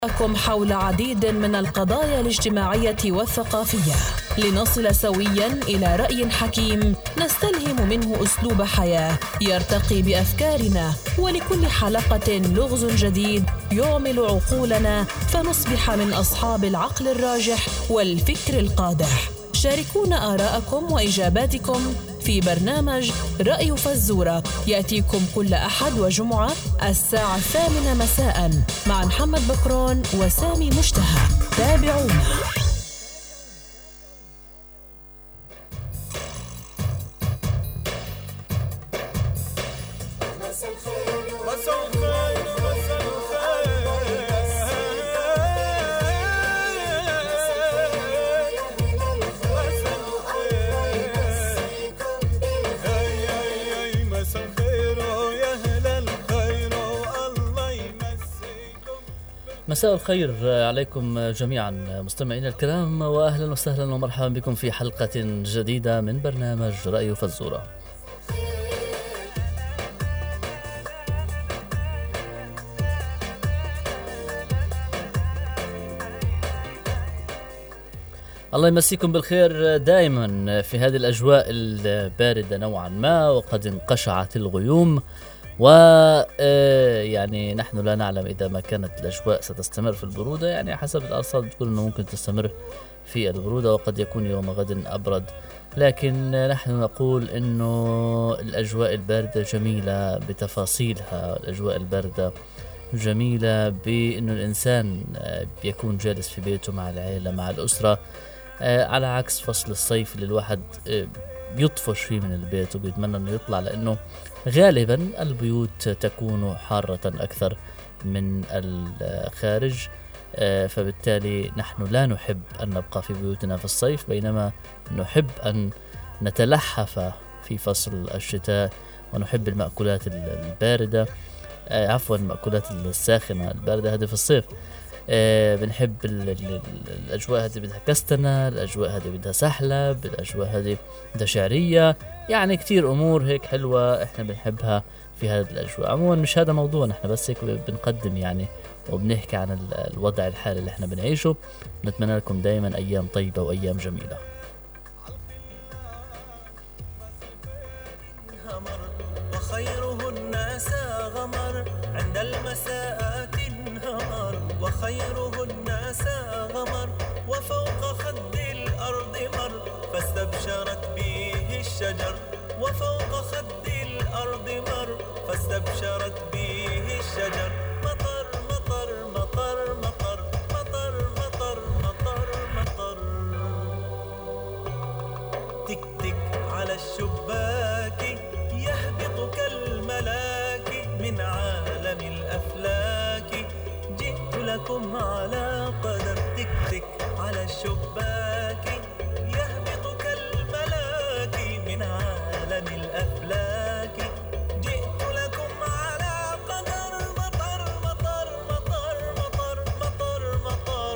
لكم حول عديد من القضايا الاجتماعية والثقافية لنصل سوياً إلى رأي حكيم نستلهم منه أسلوب حياة يرتقي بأفكارنا، ولكل حلقة لغز جديد يعمل عقولنا فنصبح من أصحاب العقل الراجح والفكر القادح. شاركونا آراءكم وإجاباتكم في برنامج رأي فزورة يأتيكم كل أحد وجمعة الساعة 8 مساء مع محمد بكرون وسامي مشتهى. تابعونا. مساء الخير عليكم جميعا مستمعين الكرام، وأهلا وسهلا ومرحبا بكم في حلقة جديدة من برنامج رأي فزورة. الله يمسيكم بالخير دائما في هذه الأجواء الباردة نوعا ما، وقد انقشعت الغيوم، ويعني نحن لا نعلم إذا ما كانت الأجواء ستستمر في البرودة. يعني حسب الأرصاد تقول أنه ممكن تستمر في البرودة، وقد يكون يوم غد أبرد، لكن نحن نقول أنه الأجواء الباردة جميلة بتفاصيلها. الأجواء الباردة جميلة بأنه الإنسان بيكون جالس في بيته مع العائلة مع الأسرة، على عكس فصل الصيف اللي الواحد بيطفش فيه من البيت وبيتمنى أنه يطلع، لأنه غالبا البيوت تكون حارة أكثر من الخارج، فبالتالي نحن لا نحب أن نبقى في بيوتنا في الصيف، بينما نحب أن نتلحف في فصل الشتاء، ونحب المأكولات الباردة، المأكولات الساخنة الباردة هذه في الصيف. بنحب الأجواء هذه بدها كستنة، الأجواء هذه بدها سحلب، الأجواء هذه بدها شعرية، يعني كتير أمور هيك حلوة إحنا بنحبها في هذه الأجواء. عموما مش هذا موضوعنا، إحنا بس هيك بنقدم يعني وبنحكي عن الوضع الحالي اللي إحنا بنعيشه. نتمنى لكم دائما أيام طيبة وأيام جميلة. وخيره الناس غمر عند المساءات انهمر، وخيره الناس غمر وفوق خد الأرض مر، فاستبشرت به الشجر، وفوق خد الأرض مر، فاستبشرت به الشجر. مطر مطر مطر مطر مطر مطر مطر مطر، تك تك على الشباك يهبط كالملاك من عالم الأفلاك، جئت لكم على قدر. تك تك على الشباك يهبط كالملاك من عالم الأفلاك، جئت لكم على قدر. مطر مطر مطر مطر مطر مطر،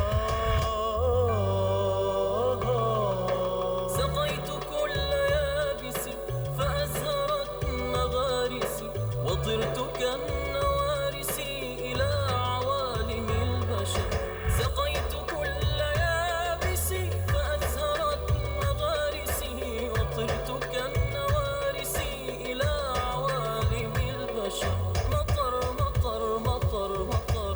سقيت كل يابس فأزهرت مغارسي، وطرت كالنوارس إلى عوالم البشر. سقيت كل يابس فأزهرت مغارسي، وطرت كالنوارس إلى عوالم البشر. مطر مطر مطر مطر،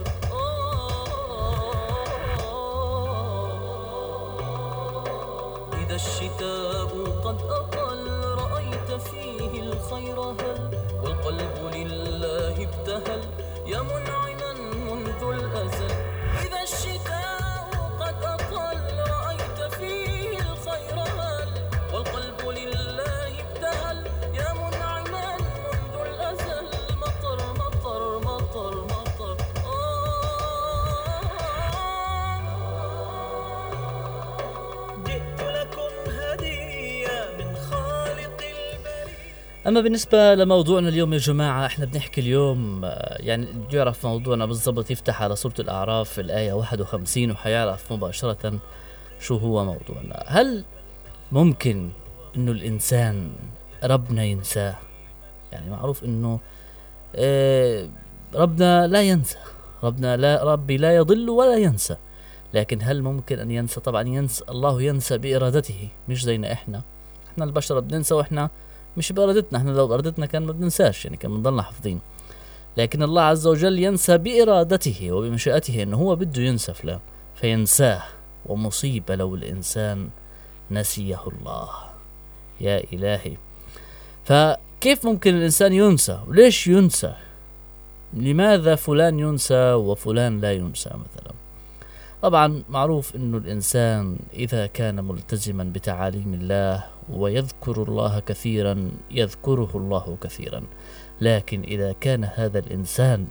إذا الشتاء قد أطل رأيت فيه الخير هل، والقلب لله ابتهل يا منعما منذ الأزل. إذا الشتاء قد أطل رأيت فيه الخير هل، والقلب لله ابتهل يا منعما منذ الأزل. مطر مطر مطر مطر، جئت لكم هدية من خالق البرية. أما بالنسبة لموضوعنا اليوم يا جماعة، احنا بنحكي اليوم يعني يعرف موضوعنا بالضبط، يفتح على سورة الأعراف الآية 51 وحيعرف مباشرة شو هو موضوعنا. هل ممكن إنه الإنسان ربنا ينساه؟ يعني معروف إنه ربنا لا ينسى، ربي لا يضل ولا ينسى. لكن هل ممكن أن ينسى؟ طبعا ينسى. الله ينسى بإرادته، مش زينا إحنا البشر بننسى، وإحنا مش بإرادتنا. إحنا لو بإرادتنا كان ما بننساش، يعني كان بنضلنا حافظين. لكن الله عز وجل ينسى بإرادته وبمشيئته، إنه هو بده ينسى فلان فينساه. ومصيبة لو الإنسان نسيه الله، يا إلهي. فكيف ممكن الإنسان ينسى؟ وليش ينسى؟ لماذا فلان ينسى وفلان لا ينسى مثلا؟ طبعا معروف إنه الإنسان إذا كان ملتزما بتعاليم الله ويذكر الله كثيرا يذكره الله كثيرا. لكن إذا كان هذا الإنسان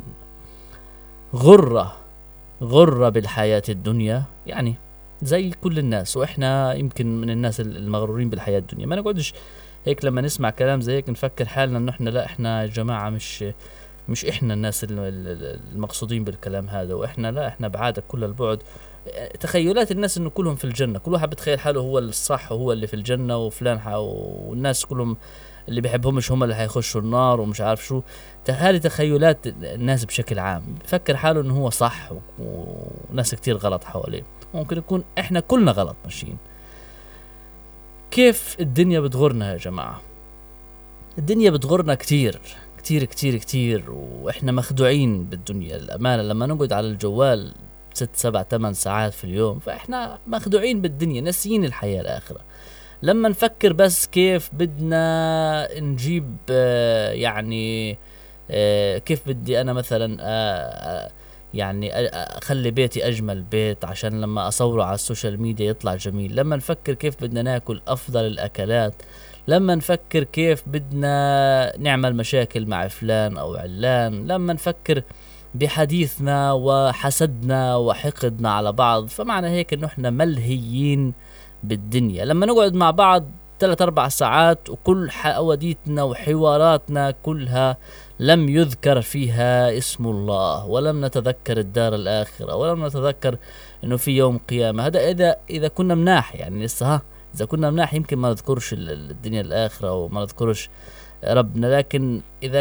غر بالحياة الدنيا، يعني زي كل الناس، وإحنا يمكن من الناس المغرورين بالحياة الدنيا، ما نقعدش هيك لما نسمع كلام زي هيك نفكر حالنا إنه إحنا لا، إحنا يا جماعة مش إحنا الناس المقصودين بالكلام هذا، وإحنا لا، إحنا بعادة كل البعد. تخيلات الناس إنه كلهم في الجنة، كل واحد بتخيل حاله هو الصح وهو اللي في الجنة، وفلان والناس كلهم اللي بيحبهمش هم اللي هيخشوا النار ومش عارف شو. هذه تخيلات الناس بشكل عام، بفكر حاله إنه هو صح وناس كتير غلط حواليه. ممكن يكون إحنا كلنا غلط ماشيين. كيف الدنيا بتغرنا يا جماعة؟ الدنيا بتغرنا كتير كتير كتير كتير، وإحنا مخدوعين بالدنيا. الأمانة لما نقعد على الجوال 6 7 8 ساعات في اليوم، فإحنا مخدوعين بالدنيا، ناسيين الحياة الآخرة. لما نفكر بس كيف بدنا نجيب يعني كيف بدي أنا مثلا يعني أخلي بيتي أجمل بيت عشان لما أصوره على السوشيال ميديا يطلع جميل. لما نفكر كيف بدنا ناكل أفضل الأكلات، لما نفكر كيف بدنا نعمل مشاكل مع فلان أو علان، لما نفكر بحديثنا وحسدنا وحقدنا على بعض، فمعنى هيك إنه إحنا ملهيين بالدنيا. لما نقعد مع بعض 3-4 ساعات وكل حواديتنا وحواراتنا كلها لم يذكر فيها اسم الله، ولم نتذكر الدار الآخرة، ولم نتذكر إنه في يوم قيامة. هذا إذا كنا مناح، يعني لسه إذا كنا مناح يمكن ما نذكرش الدنيا الآخرة وما نذكرش ربنا. لكن إذا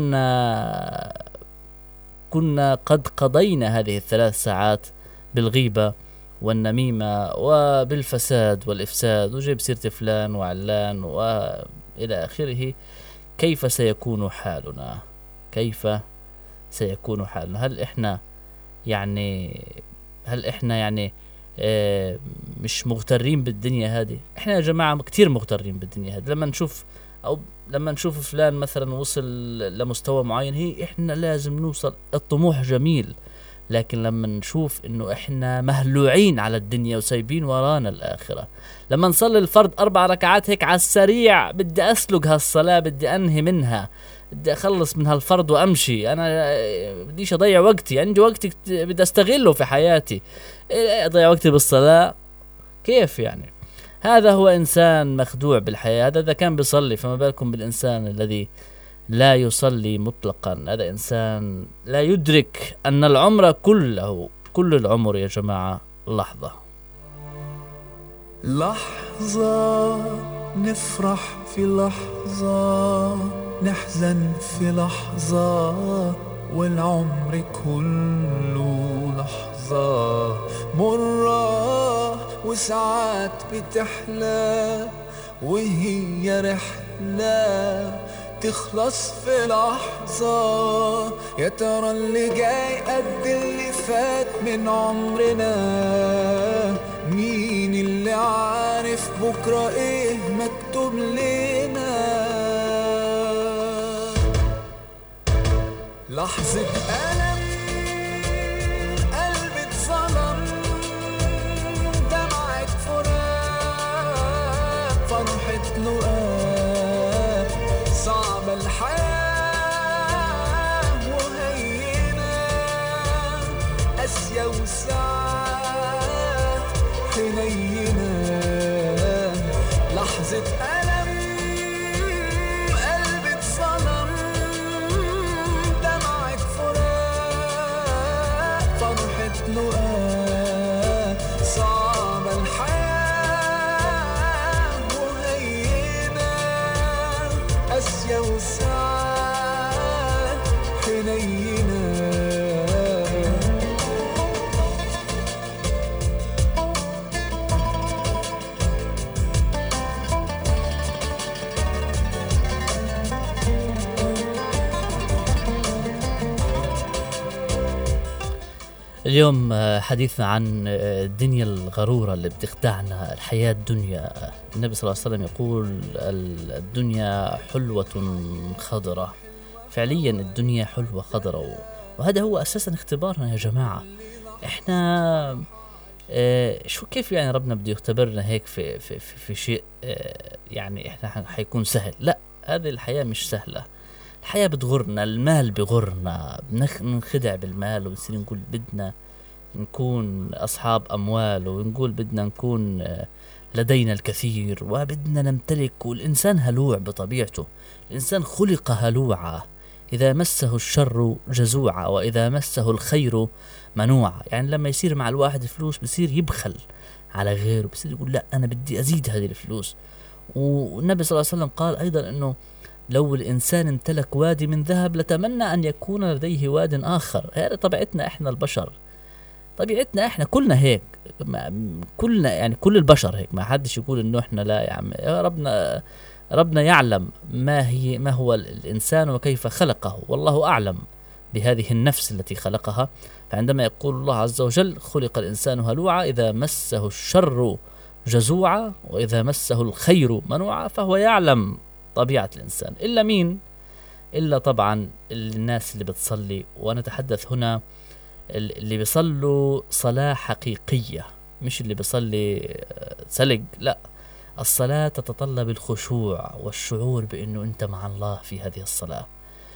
كنا قد قضينا هذه 3 ساعات بالغيبة والنميمة وبالفساد والإفساد وجيب سيرة فلان وعلان وإلى آخره، كيف سيكون حالنا؟ كيف سيكون حالنا؟ هل إحنا يعني مش مغترين بالدنيا هذه؟ إحنا يا جماعة كتير مغترين بالدنيا هذه. لما نشوف فلان مثلا وصل لمستوى معين، إحنا لازم نوصل. الطموح جميل، لكن لما نشوف إنه إحنا مهلوعين على الدنيا وسايبين ورانا الآخرة. لما نصلي الفرض 4 ركعات هيك على السريع، بدي أسلق هالصلاة، بدي أنهي منها، بدي أخلص من هالفرض وأمشي. أنا بديش أضيع وقتي، عندي وقت بدي أستغله في حياتي، أضيع وقتي بالصلاة؟ كيف يعني؟ هذا هو إنسان مخدوع بالحياة. هذا إذا كان بيصلي، فما بالكم بالإنسان الذي لا يصلي مطلقا. هذا إنسان لا يدرك أن العمر كل العمر يا جماعة لحظة. لحظة نفرح في لحظة، نحزن في لحظة، والعمر كله لحظة مرة، وساعات بتحلى وهي رحلة تخلص في لحظة. يا ترى اللي جاي قد اللي فات من عمرنا؟ مين اللي عارف بكرة ايه مكتوب لنا؟ لحظة ألم، قلبي اتظلم، دمعة فراق، فرحة لقاء، صعبة الحياة وهينة، قاسية وساعات حنينة. لحظة ألم، قلبي اتظلم، دمعة فراق، فرحة لقاء، صعبة الحياة وهينة، قاسية وساعات حنينة. اليوم حديثنا عن الدنيا الغرورة اللي بتخدعنا، الحياة الدنيا. النبي صلى الله عليه وسلم يقول الدنيا حلوة خضرة. فعليا الدنيا حلوة خضرة، وهذا هو أساسا اختبارنا يا جماعة. احنا شو كيف يعني ربنا بده يختبرنا هيك في شيء يعني احنا حيكون سهل؟ لا، هذه الحياة مش سهلة. الحياة بتغرنا، المال بغرنا، بنخدع بالمال وبنصير نقول بدنا نكون أصحاب أموال، ونقول بدنا نكون لدينا الكثير وبدنا نمتلك. والإنسان هلوع بطبيعته، الإنسان خلق هلوعا، إذا مسه الشر جزوعا وإذا مسه الخير منوعا. يعني لما يصير مع الواحد الفلوس بصير يبخل على غيره، بصير يقول لا أنا بدي أزيد هذه الفلوس. والنبي صلى الله عليه وسلم قال أيضا أنه لو الإنسان امتلك وادي من ذهب لتمنى أن يكون لديه واد آخر. هذا طبيعتنا إحنا البشر، طبيعتنا إحنا كلنا هيك، كلنا يعني كل البشر هيك، ما حدش يقول إنه إحنا لا. يا عم ربنا يعلم ما هو الإنسان وكيف خلقه، والله أعلم بهذه النفس التي خلقها. فعندما يقول الله عز وجل خلق الإنسان هلوعا إذا مسه الشر جزوعا وإذا مسه الخير منوعا، فهو يعلم طبيعة الإنسان. إلا مين؟ إلا طبعا الناس اللي بتصلي. ونتحدث هنا اللي بيصلوا صلاة حقيقية، مش اللي بيصلي سلق. لا، الصلاة تتطلب الخشوع والشعور بأنه أنت مع الله في هذه الصلاة.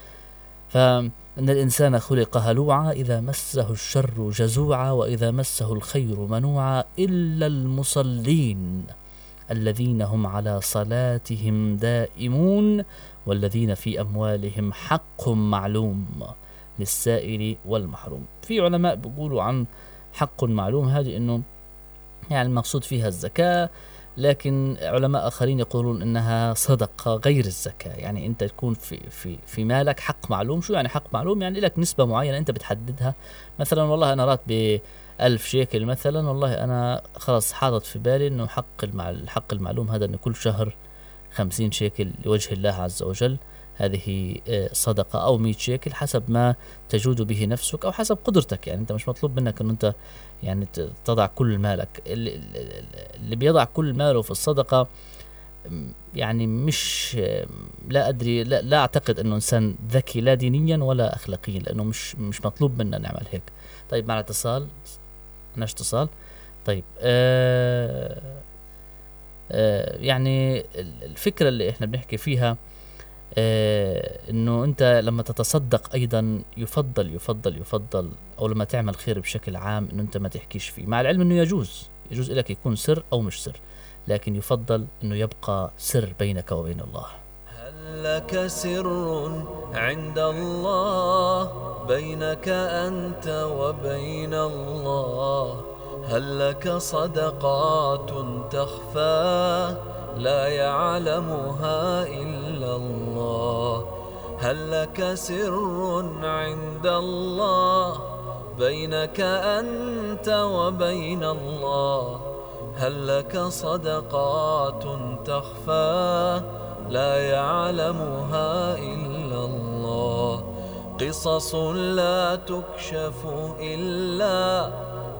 فإن الإنسان خلق هلوعا إذا مسه الشر جزوعا وإذا مسه الخير منوعا إلا المصلين الذين هم على صلاتهم دائمون والذين في أموالهم حق معلوم للسائل والمحروم. في علماء بيقولوا عن حق معلوم هذه إنه يعني المقصود فيها الزكاة، لكن علماء آخرين يقولون إنها صدقة غير الزكاة. يعني أنت تكون في مالك حق معلوم. شو يعني حق معلوم؟ يعني لك نسبة معينة أنت بتحددها. مثلا والله أنا راتبي 1000 شيكل مثلا، والله أنا خلاص حاطط في بالي إنه الحق المعلوم هذا إنه كل شهر 50 شيكل لوجه الله عز وجل، هذه صدقة، أو 100 شيكل حسب ما تجود به نفسك أو حسب قدرتك. يعني أنت مش مطلوب منك أن أنت يعني تضع كل مالك. اللي بيضع كل ماله في الصدقة يعني مش لا أدري، لا أعتقد أنه إنسان ذكي لا دينيا ولا أخلاقيا، لأنه مش مطلوب منا نعمل هيك. طيب معنا اتصال، ناش اتصال. طيب يعني الفكرة اللي احنا بنحكي فيها انه انت لما تتصدق ايضا يفضل او لما تعمل خير بشكل عام انه انت ما تحكيش فيه، مع العلم انه يجوز لك يكون سر او مش سر، لكن يفضل انه يبقى سر بينك وبين الله. هل لك سر عند الله بينك أنت وبين الله؟ هل لك صدقات تخفى لا يعلمها إلا الله؟ هل لك سر عند الله بينك أنت وبين الله؟ هل لك صدقات تخفى لا يعلمها إلا الله؟ قصص لا تكشف إلا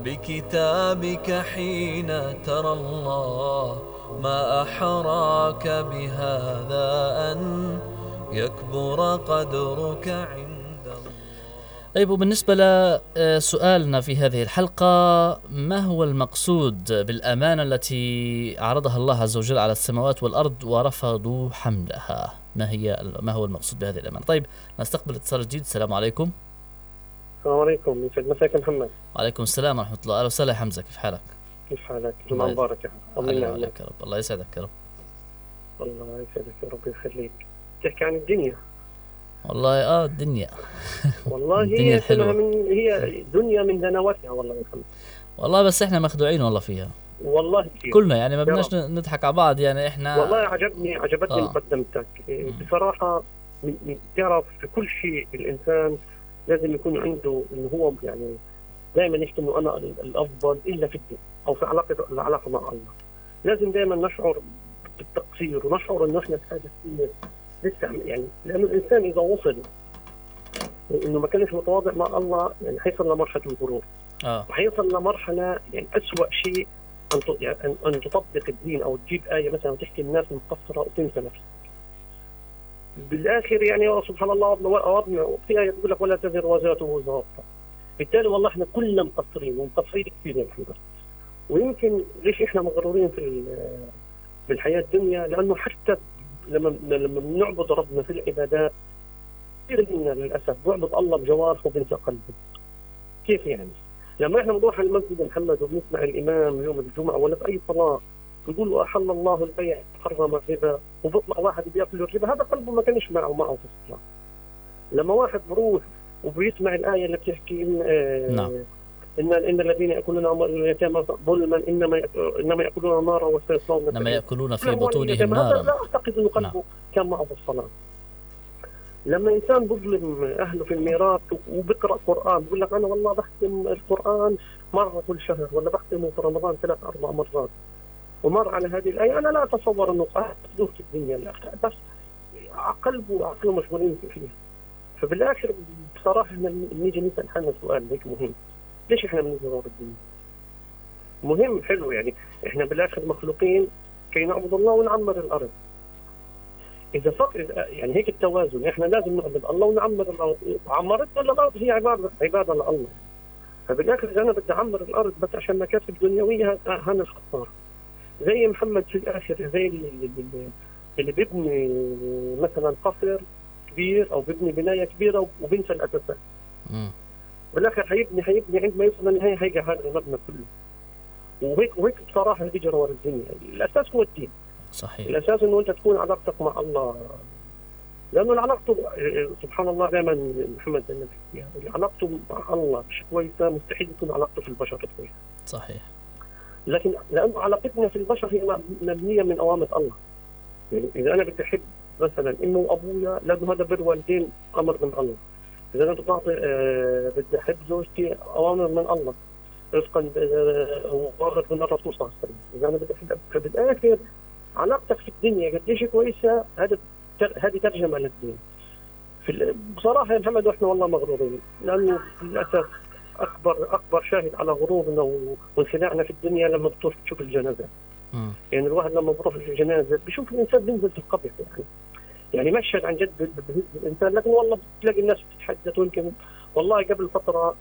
بكتابك حين ترى الله. ما أحراك بهذا أن يكبر قدرك عند الله. طيب، وبالنسبة لسؤالنا في هذه الحلقة، ما هو المقصود بالأمانة التي عرضها الله عز وجل على السماوات والأرض ورفضوا حملها؟ ما هو المقصود بهذه الأمانة؟ طيب، نستقبل اتصال جديد. السلام عليكم. السلام عليكم، يسعد مساك محمد. وعليكم السلام ورحمة الله. أهلا وسهلا حمزة، كيف حالك؟ كيف حالك؟ جمعة مباركة. الله عليك يا رب. الله يسعدك يا رب. الله يسعدك يا رب يخليك. تحكي عن الدنيا. والله الدنيا والله الدنيا الحلوة. هي دنيا من دنواتها والله يا محمد. والله بس احنا مخدوعين والله فيها. والله كثير. كلنا يعني ما بدناش نضحك على بعض. يعني احنا والله عجبتني مقدمتك. بصراحة تعرف في كل شيء الإنسان لازم يكون عنده إنه هو يعني دائما يحكي إنه أنا الأفضل إلا في الدين أو في العلاقة مع الله. لازم دائما نشعر بالتقصير ونشعر إنه إحنا حاجة كثير لسه يعني، لأنه الإنسان إذا وصل إنه ما كانش متواضع مع الله يعني حيصل لمرحلة الغرور. وحيصل لمرحلة يعني أسوأ شيء أن تطبق الدين أو تجيب آية مثلا وتحكي الناس مقصرة وتنسى نفسك. بالآخر يعني سبحان الله في آية تقول لك ولا تزر وازرة وزر أخرى. بالتالي والله إحنا كلنا مقصرين ومقصرين كثير يا محمد. ويمكن ليش إحنا مغرورين في الحياة الدنيا؟ لأنه حتى لما بنعبد ربنا في العبادات كثير منا للأسف بيعبد الله بجوارحه وبنسى قلبه. كيف يعني؟ لما احنا بنروح على المسجد محمد وبنسمع الامام يوم الجمعه ولا في اي صلاه بيقولوا احل الله البيع حرم الربا، وبيطلع واحد بياكل الربا، هذا قلبه ما كانش معه في الصلاه. لما واحد بروح وبيسمع الايه اللي بتحكي ان الذين ياكلون اموال اليتامى ظلما انما ياكلون نارا وسيصلون انما ياكلون في بطونهم نارا، لا اعتقد انه قلبه كان معه في الصلاه. لما إنسان بظلم أهله في الميراث وبقرأ قرآن بيقول لك أنا والله بختم القرآن مرة كل شهر ولا بختمه في رمضان 3-4 مرات ومر على هذه الآية، أنا لا أتصور أنه قاعد في الدنيا، بس قلبه وعقله مشغولين فيها. فبالآخر بصراحة نيجي نسأل حالنا سؤال هيك مهم، ليش إحنا بنزور الدنيا؟ مهم حلو يعني إحنا بالآخر مخلوقين كي نعبد الله ونعمر الأرض. إذا يعني هيك التوازن، إحنا لازم نعبد الله ونعمر الأرض. عمرتنا الأرض هي عبادة لله. فبالآخر إذا أنا بدي أعمر الأرض بس عشان مكاسب دنيوية هذا الخطار. زي محمد في الآخر زي اللي بيبني مثلا قصر كبير أو بيبني بناية كبيرة وبنسى الأساسات. بالآخر حيبني عندما يوصل النهاية هيجي هذا المبنى كله. وهيك بصراحة بيجي ورا الدنيا. الأساس هو الدين. صحيح. الأساس إنه أنت تكون علاقتك مع الله، لأنه العلاقة سبحان الله دائما محمد علاقته مع الله مش كويسة، مستحيل يكون علاقته في البشر كويسة. صحيح. لكن لأنه علاقتنا في البشر هي مبنية من أوامر الله. يعني إذا أنا بدي أحب مثلا أمي وأبويا لأنه هذا بر والدين أمر من الله. إذا أنا بدي أحب زوجتي أوامر من الله رزقا وامر من الرسول صلى الله عليه وسلم. إذا أنا بدي أحب فبالآخر علاقتك في الدنيا قديش كويسة، هذه ترجمة للدين. بصراحة يا محمد واحنا والله مغرورين، لأنه للأسف أكبر شاهد على غرورنا وانخداعنا في الدنيا لما بتروح تشوف الجنازة. يعني الواحد لما بيروح في الجنازة بيشوف الإنسان بينزل في القبر يعني مشهد عن جد بهز الإنسان. لكن والله بتلاقي الناس بتتحدث، ويمكن والله قبل فترة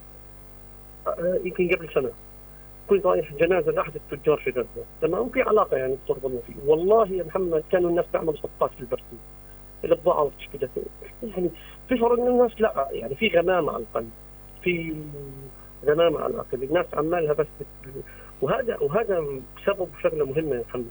يمكن قبل سنة كنت رايح جنازة لأحد التجار في غزة، تمام، في علاقة يعني بتربطنا فيه. والله يا محمد كانوا الناس تعمل صفات في البرسيم البضاعة وتشكيلة، يعني في فرق من الناس لا يعني في غمامة على القلب، في غمامة على العقل، الناس عمالها بس وهذا بسبب شغلة مهمة يا محمد،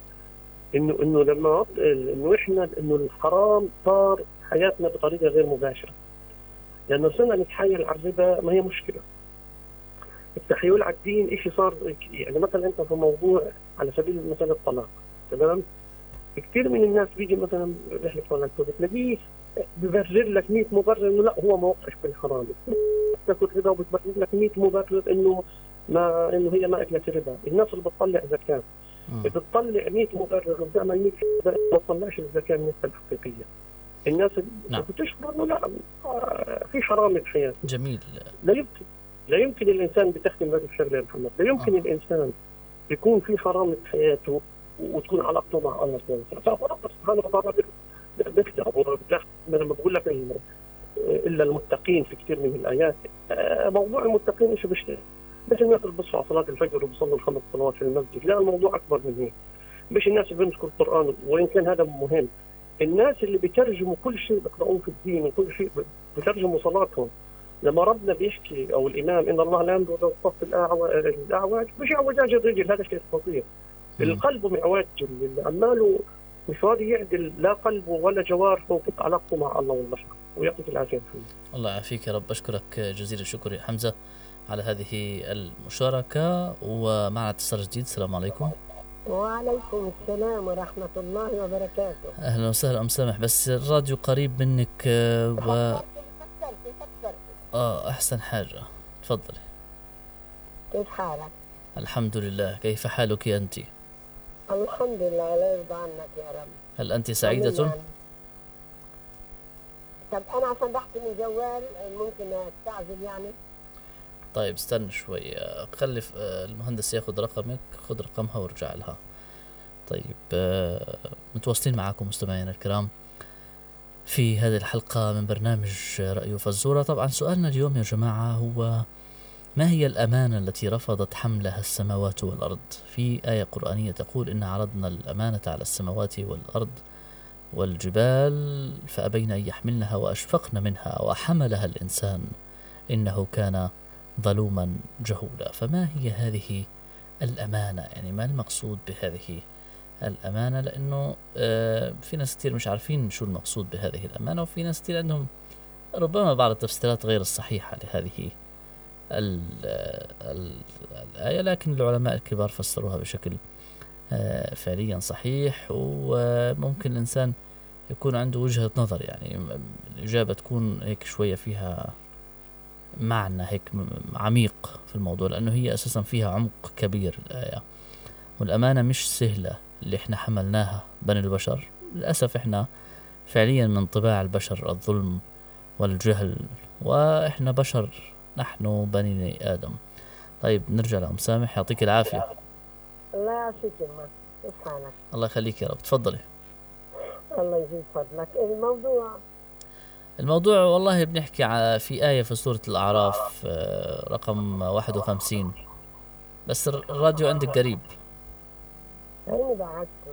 إنه لما إنه الحرام صار حياتنا بطريقة غير مباشرة، لأنه صرنا نتحايل على الربا ما هي مشكلة. التحايل على الدين إيش صار يعني مثلا أنت في موضوع على سبيل المثال الطلاق، تمام، كثير من الناس بيجي مثلا رحلة طلاق بتلاقيه ببرر لك 100 مبرر إنه لا هو ما وقعش بالحرام، تاكل ربا وبتبرر لك 100 مبرر إنه هي ما أكلت ربا. الناس اللي بتطلع زكاة بتطلع 100 مبرر وبتعمل 100 ما تطلعش الزكاة النسبة الحقيقية. الناس بتشعر إنه لا في حرام الحياة. جميل. لا يمكن الإنسان بتختم هذه الشغلة يا محمد، لا يمكن الإنسان يكون في حرام في حياته وتكون علاقته مع الله سبحانه وتعالى بيخدع. لما بقول لك إلا المتقين في كثير من الآيات، موضوع المتقين إيش بيشتغل؟ مش الناس اللي بيصحوا صلاة الفجر وبيصلوا ال5 صلوات في المسجد، لا الموضوع أكبر من هيك. مش الناس اللي بيمسكوا القرآن وإن كان هذا مهم، الناس اللي بيترجموا كل شيء بيقرأوه في الدين وكل شيء بيترجموا صلاتهم. لما ربنا بيحكي أو الإمام إن الله لا ينظر إلى الصف الأعوج مش اعوجاج الرجل، هذا شيء خطير. القلب معوج، اللي عماله مش راضي يعدل لا قلبه ولا جوارحه في علاقته مع الله والبشر. ويعطيك العافية. الله يعافيك يا رب. أشكرك جزيل الشكر يا حمزة على هذه المشاركة. ومعنا اتصال جديد. السلام عليكم. وعليكم السلام ورحمة الله وبركاته. أهلا وسهلا أم سامح، بس الراديو قريب منك أحسن حاجة. تفضلي. كيف حالك؟ الحمد لله. كيف حالك أنت؟ الحمد لله، لا يرضى عنك يا رب. هل أنت سعيدة؟ طب أنا عشان بحكي من جوال ممكن أستعجل يعني؟ طيب استنى شوي، خلي المهندس ياخذ رقمك، خذ رقمها وارجع لها. طيب متواصلين معكم مستمعينا الكرام في هذه الحلقة من برنامج رأي وفزورة. طبعا سؤالنا اليوم يا جماعة هو: ما هي الأمانة التي رفضت حملها السماوات والأرض؟ في آية قرآنية تقول: إن عرضنا الأمانة على السماوات والأرض والجبال فأبين أن يحملنها وأشفقن منها وحملها الإنسان إنه كان ظلوما جهولا. فما هي هذه الأمانة؟ يعني ما المقصود بهذه الأمانة؟ لأنه في ناس كتير مش عارفين شو المقصود بهذه الأمانة، وفي ناس كتير عندهم ربما بعض التفسيرات غير الصحيحة لهذه الآية، لكن العلماء الكبار فسروها بشكل فعليا صحيح، وممكن الإنسان يكون عنده وجهة نظر، يعني الإجابة تكون هيك شوية فيها معنى هيك عميق في الموضوع، لأنه هي أساسا فيها عمق كبير الآية. والأمانة مش سهلة اللي احنا حملناها بني البشر، للأسف احنا فعليا من طباع البشر الظلم والجهل، وإحنا بشر، نحن بني آدم. طيب نرجع لأم سامح، يعطيك العافية. الله يعافيك يما، كيف حالك؟ الله يخليك يا رب، تفضلي. الله يزيد فضلك. الموضوع والله بنحكي في آية في سورة الأعراف رقم 51، بس الراديو عندك قريب. هيني بعدته.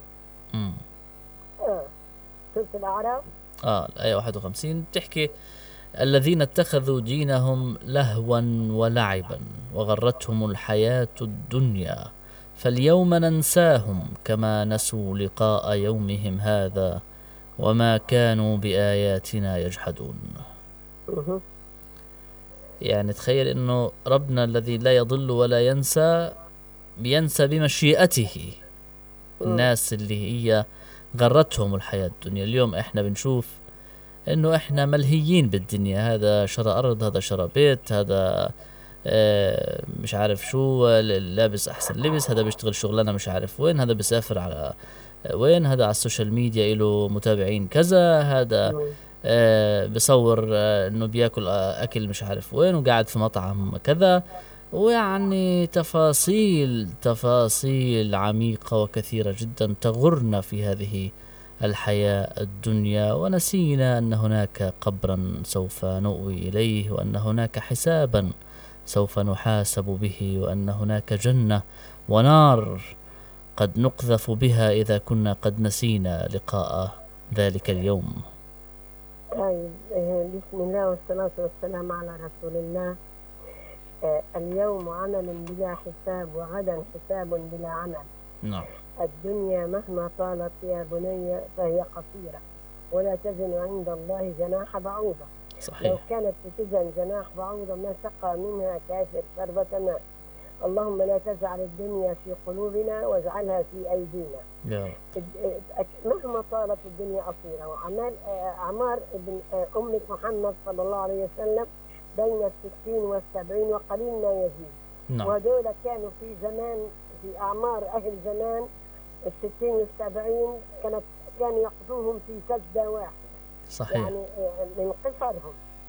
سورة الأعراف. الآية 51 بتحكي: الذين اتخذوا دينهم لهوا ولعبا وغرتهم الحياة الدنيا فاليوم ننساهم كما نسوا لقاء يومهم هذا وما كانوا بآياتنا يجحدون. يعني تخيل إنه ربنا الذي لا يضل ولا ينسى بينسى بمشيئته الناس اللي هي غرتهم الحياة الدنيا. اليوم احنا بنشوف انه احنا ملهيين بالدنيا، هذا شرى ارض، هذا شرى بيت، هذا مش عارف شو لابس احسن لبس، هذا بيشتغل شغلانه مش عارف وين، هذا بيسافر على وين، هذا على السوشيال ميديا له متابعين كذا، هذا بصور انه بياكل اكل مش عارف وين وقاعد في مطعم كذا، ويعني تفاصيل عميقة وكثيرة جدا تغرنا في هذه الحياة الدنيا، ونسينا أن هناك قبرا سوف نؤوي إليه، وأن هناك حسابا سوف نحاسب به، وأن هناك جنة ونار قد نقذف بها إذا كنا قد نسينا لقاء ذلك اليوم. طيب بسم الله والصلاة والسلام على رسول الله. اليوم عمل بلا حساب وغدا حساب بلا عمل. نعم. الدنيا مهما طالت يا بني فهي قصيرة ولا تزن عند الله جناح بعوضة. صحيح. لو كانت تزن جناح بعوضة ما سقى منها كافر شربة ماء. اللهم لا تجعل الدنيا في قلوبنا واجعلها في أيدينا. مهما طالت الدنيا قصيرة. وأعمار ابن أمة محمد صلى الله عليه وسلم بين 60 و70 وقليل ما يزيد. نعم. وهذول كانوا في زمان، في أعمار أهل زمان 60 و70 كانوا يقضوهم في سجدة واحدة. صحيح. يعني من قصرهم.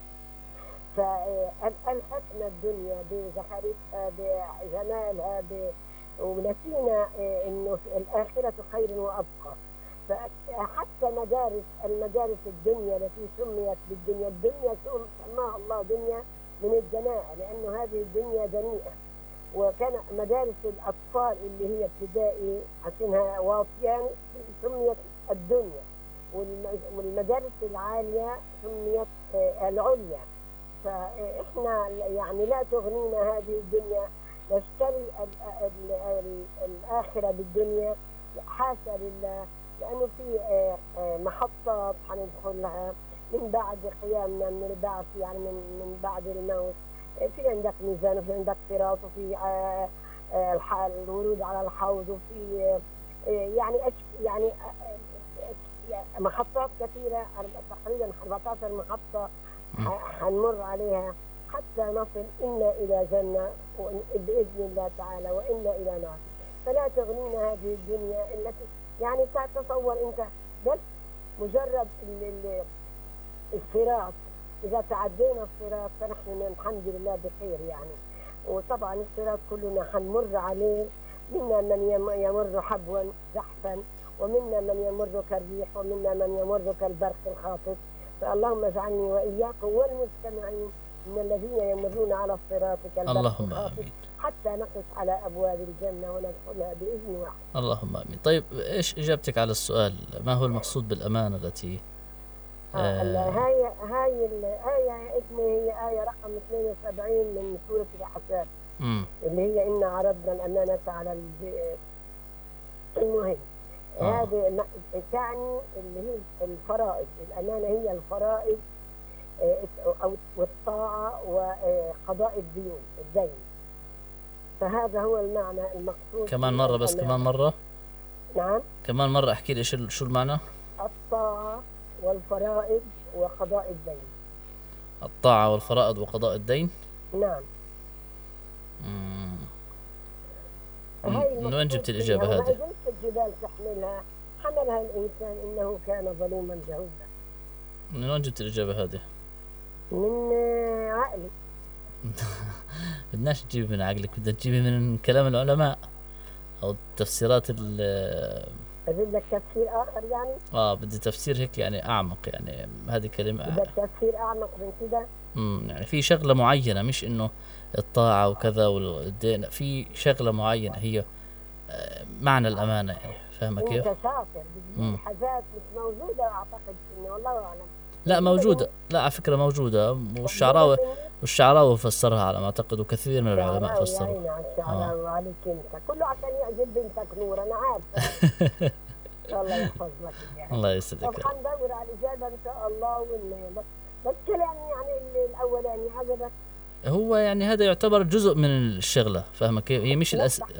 فألهتنا الدنيا بزخارفها بجمالها ونسينا إنه الآخرة خير وأبقى. فحتى المدارس الدنيا التي سميت بالدنيا، الدنيا سماها الله دنيا من الدناءة، لأنه هذه الدنيا دنيئة. وكان مدارس الأطفال اللي هي ابتدائي عشانها واطيان سميت الدنيا، والمدارس العالية سميت العليا. فإحنا يعني لا تغنينا هذه الدنيا، نشتري الآخرة بالدنيا حاشا لله، لأنه في محطات حندخلها من بعد قيامنا من البعث، يعني من بعد الموت. في عندك ميزان، وفي عندك صراط، وفي الورود على الحوض، وفي يعني محطات كثيرة، تقريبا 14 محطة حنمر عليها حتى نصل إنا إلى جنة بإذن الله تعالى وإنا إلى نار. فلا تغنينا هذه الدنيا التي يعني تتصور أنت بس مجرد الصراط، إذا تعدينا الصراط فنحن الحمد لله بخير. يعني وطبعا الصراط كلنا حنمر عليه، منا من يمر حبوا زحفا، ومنا من يمر كالريح، ومنا من يمر كالبرق الخاطف. فاللهم اجعلني وإياكم والمستمعين من الذين يمرون على الصراط كالبرق الخاطف حتى نقف على أبواب الجنة وندخلها بإذن واحد. اللهم آمين. طيب إيش إجابتك على السؤال؟ ما هو المقصود بالأمانة التي هاي الآية يا ابني هي آية رقم 72 من سورة الأحزاب، اللي هي إن عرضنا الأمانة على المهم. هذه تعني اللي هي الفرائض. الأمانة هي الفرائض والطاعة وقضاء الدين. فهذا هو المعنى المقصود. كمان مرة بس، كمان مرة. نعم كمان مرة احكي لي شو المعنى؟ الطاعة والفرائض وقضاء الدين. الطاعة والفرائض وقضاء الدين. نعم. من وين جبت الإجابة هذه؟ جبت الجبال تحملها، حملها الإنسان إنه كان ظلوما جهولا. من وين جبت الإجابة هذه؟ من عقلي. بدناش تجيبي من عقلك، بدنا تجيبي من كلام العلماء أو التفسيرات. أجيب لك تفسير آخر يعني؟ بدي تفسير هيك يعني أعمق، يعني هذه كلمة بدك تفسير أعمق من كده؟ يعني في شغلة معينة، مش إنه الطاعة وكذا والدين، في شغلة معينة هي معنى الأمانة، يعني فاهمة كيف؟ أنت شاطر، بتجيب حاجات مش موجودة أعتقد، إنه والله أعلم. لا موجودة، لا على فكرة موجودة، والشعراوي فسرها على ما أعتقد، وكثير من العلماء فسرها. الشعراوي عليك أنت كله عشان يعجب بنتك نور، أنا عارفة. الله يحفظ لك يعني. الله يسعدك. طب حندور على الإجابة إن شاء الله. بس كلام يعني الأولاني عجبك؟ هو يعني هذا يعتبر جزء من الشغلة، فاهمة كيف؟ هي مش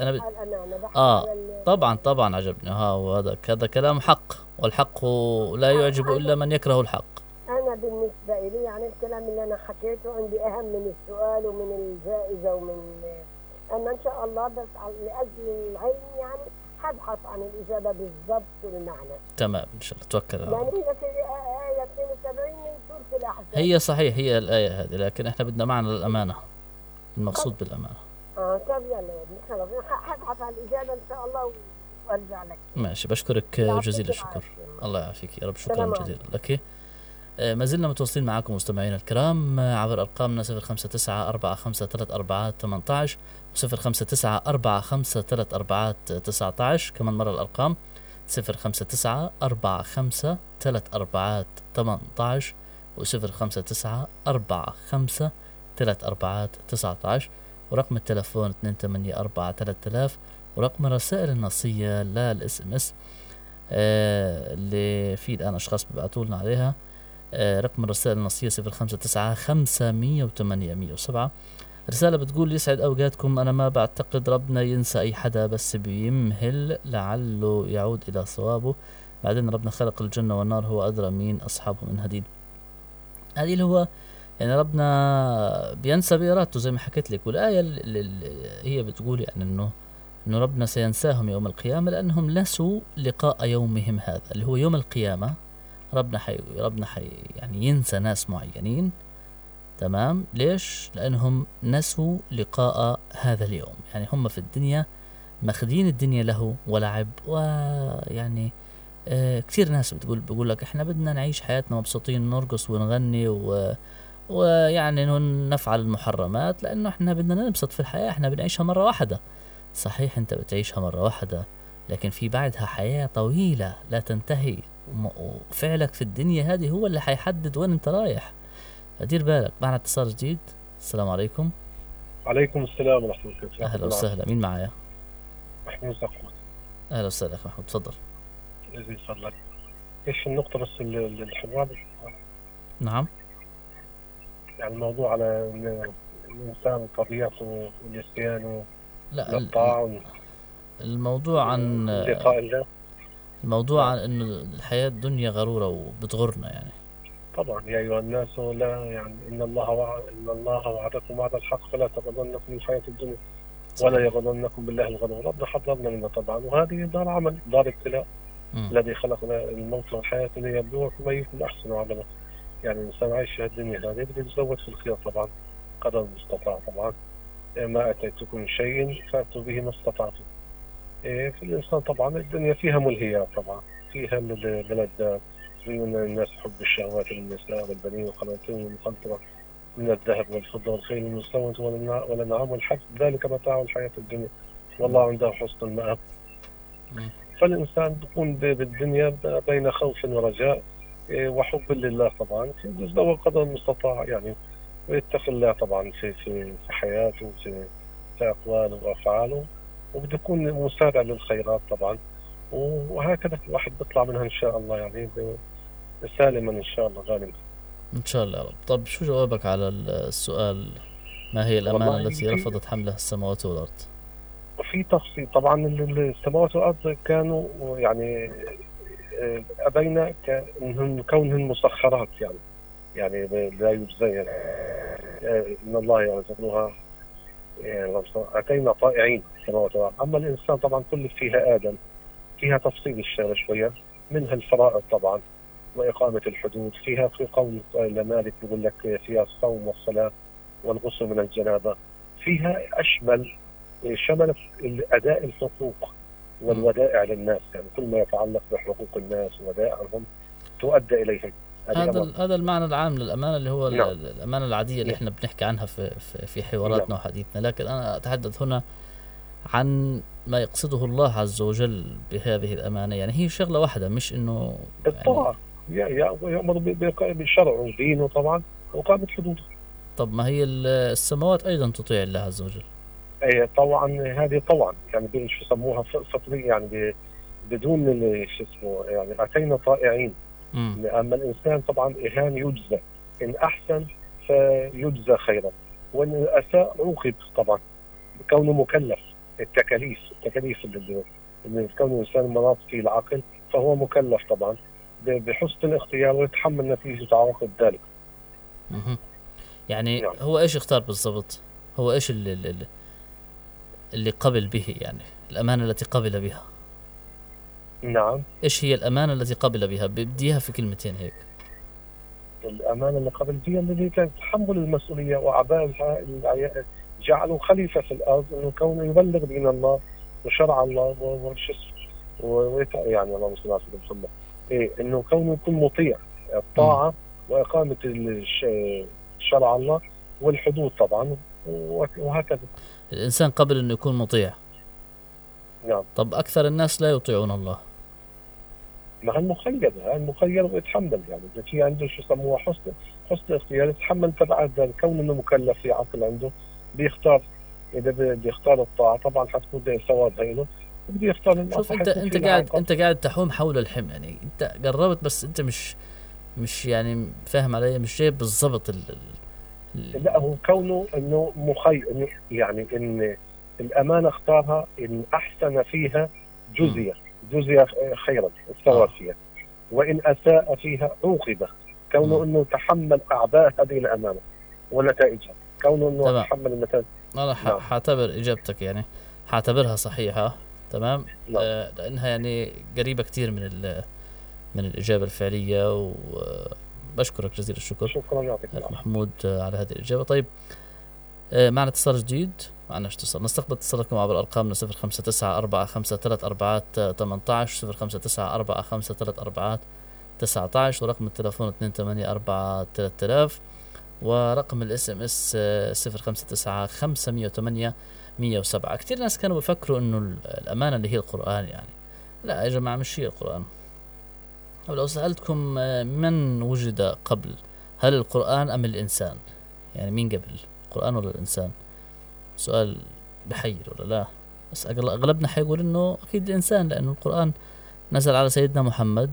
طبعا عجبني. وهذا كلام حق، والحق لا يعجب إلا من يكره الحق. أنا بالنسبة لي يعني الكلام اللي أنا حكيته عندي أهم من السؤال ومن الجائزة، ومن أنا إن شاء الله بس لأجل العلم يعني هبحث عن الإجابة بالضبط والمعنى. تمام إن شاء الله، توكل على الله. يعني هي في آية 72 من سورة الأحزاب. هي صحيح هي الآية هذه، لكن إحنا بدنا معنى الأمانة، المقصود بالأمانة. طب يلا يا ابني خلاص هبحث عن الإجابة إن شاء الله وأرجع لك. ماشي، بشكرك جزيل الشكر. الله يعافيك يا رب، شكرا جزيلا لك. ما زلنا متواصلين معكم مستمعينا الكرام عبر أرقامنا 0594533418 و0594533419. كمان مرة الأرقام 0594533418 و0594533419 ورقم التلفون 2843000 ورقم الرسائل النصية لا الSMS اللي في الآن أشخاص بيبعتوا لنا عليها. رقم الرسائل النصية 0595-508-107. رسالة بتقول: يسعد أوقاتكم، أنا ما بعتقد ربنا ينسى أي حدا، بس بيمهل لعله يعود إلى صوابه. بعدين ربنا خلق الجنة والنار، هو أدرى مين أصحابه من هديد. هذه اللي هو يعني ربنا بينسى بإرادته زي ما حكيت لك. والآية اللي هي بتقول يعني إنه ربنا سينساهم يوم القيامة لأنهم نسوا لقاء يومهم هذا اللي هو يوم القيامة. ربنا حي يعني ينسى ناس معينين. تمام؟ ليش؟ لأنهم نسوا لقاء هذا اليوم. يعني هم في الدنيا ماخذين الدنيا له ولعب، ويعني كثير ناس بقول لك احنا بدنا نعيش حياتنا مبسوطين، نرقص ونغني ويعني نفعل المحرمات، لأنه احنا بدنا ننبسط في الحياة، احنا بنعيشها مرة واحدة. صحيح انت بتعيشها مرة واحدة، لكن في بعدها حياة طويلة لا تنتهي، وفعلك في الدنيا هذه هو اللي حيحدد وين انت رايح. فدير بالك. معنا اتصال جديد. السلام عليكم. عليكم السلام ورحمة الله. أهلا وسهلا، مين معايا؟ محمود أحمد. أهلا وسهلا أخي محمود، تفضل. إذن فضلك إيش النقطة بس الحوار؟ نعم، يعني الموضوع على الإنسان طبيعته والنسيان لا والطاعة. الموضوع عن لقاء الله. الموضوع عن إنه الحياة الدنيا غرورة وبتغرنا يعني. طبعا يا أيها الناس لا يعني إن الله وعدكم وعد الحق فلا تغرنكم من الحياة الدنيا ولا يغرنكم بالله الغرور. ربنا حذرنا منه طبعا، وهذه دار عمل، دار ابتلاء. الذي خلق الموت والحياة ليبلوكم أيكم أحسن عملا. يعني الإنسان عايش في الدنيا هذه بده يتزود في الخير طبعا قدر المستطاع طبعا، ما أتيتكم من شيء فأتوا به ما استطعتم. في الإنسان طبعا الدنيا فيها ملهيات، طبعا فيها ملذات، من الناس حب الشهوات من النساء والبنين والقناطير المقنطرة من الذهب والفضة والخيل المسومة والأنعام والحرث، ذلك متاع الحياة الدنيا والله عنده حسن المآب. فالإنسان بيكون بالدنيا بين خوف ورجاء وحب لله طبعا في جزء وقدر المستطاع يعني، ويتقي الله طبعا في حياته في أقواله وأفعاله، وبده يكون مسارع للخيرات طبعا، وهكذا الواحد بيطلع منها إن شاء الله يعني سالما إن شاء الله غانما إن شاء الله. طب شو جوابك على السؤال ما هي الأمانة التي رفضت حملها السماوات والأرض؟ في تفصيل طبعا. السماوات والأرض كانوا يعني أبين كونهن مسخرات يعني لا يجزى إن الله يرزقها يعني أتينا طائعين السماوات والأرض. أما الإنسان طبعا كل فيها آدم، فيها تفصيل الشغلة شوية، منها الفرائض طبعا وإقامة الحدود. فيها في قول مالك يقول لك فيها الصوم والصلاة والغسل من الجنابة. فيها شملت أداء الحقوق والودائع للناس، يعني كل ما يتعلق بحقوق الناس وودائعهم تؤدى إليهم. هذا المعنى العام للأمانة اللي هو نعم. الأمانة العادية اللي احنا بنحكي عنها في حواراتنا نعم. وحديثنا، لكن أنا أتحدث هنا عن ما يقصده الله عز وجل بهذه الأمانة. يعني هي شغلة واحدة، مش إنه الطاعة يأمر بشرع ودينه طبعا وإقامة حدوده. طب ما هي السماوات أيضا تطيع الله عز وجل؟ أي طبعا، هذه طبعا يعني بيسموها فطرية يعني بدون شو اسمه يعني أتينا طائعين. أما الإنسان طبعا إهان يجزى، إن أحسن فيجزى خيرا، وإن أساء عوقب طبعا بكونه مكلف. التكاليف اللي كونه الإنسان مناط فيه العقل فهو مكلف طبعا بحسن الاختيار ويتحمل نتيجة عواقب ذلك. يعني نعم. هو إيش اختار بالضبط؟ هو إيش اللي قبل به، يعني الأمانة التي قبل بها؟ نعم. إيش هي الأمانة التي قبل بها؟ بديها في كلمتين هيك. الأمانة اللي قبل بها الذي كان تحمل المسؤولية وأعباء جعلوا خليفة في الأرض، إنه كونه يبلغ دين الله وشرع الله يعني اللهم صل على سيدنا محمد. إنه كونه يكون مطيع، الطاعة وإقامة شرع الله والحدود طبعا وهكذا. الإنسان قبل إنه يكون مطيع. نعم. طب أكثر الناس لا يطيعون الله. مع المخير ويتحمل، يعني في عنده شو يسموه حسن اختيار، يتحمل تبعات ذلك. كون إنه مكلف في عقل عنده بيختار، إذا بيختار الطاعة طبعا حتكون ده ثواب له، وبدي يختار. شوف أنت قاعد تحوم حول الحم، يعني أنت قربت بس أنت مش يعني فاهم علي، مش جايب بالضبط لا هو كونه إنه مخير، يعني إن الأمانة اختارها إن أحسن فيها جزية خيرا الثواب فيها، وإن أساء فيها عوقب. كونه إنه تحمل أعباء هذه الأمانة ونتائجها، كونه إنه تحمل النتائج. أنا حاعتبر إجابتك يعني حاعتبرها صحيحة تمام. لأنها يعني قريبة كتير من الإجابة الفعلية، وبشكرك جزيل الشكر. شكرا يعطيك محمود على هذه الإجابة. طيب معنا اتصال جديد، معنا اتصال، نستقبل اتصالكم عبر أرقامنا 0594533818 0594533819 ورقم التلفون 2843000 ورقم الاس ام اس 0595080107. كثير ناس كانوا بيفكروا انه الامانه اللي هي القران، يعني لا يا جماعه مش هي القران. ولو سالتكم من وجد قبل، هل القران ام الانسان؟ يعني مين قبل، القران ولا الانسان؟ سؤال بحير ولا لا؟ بس اغلبنا حيقول انه اكيد الانسان، لانه القران نزل على سيدنا محمد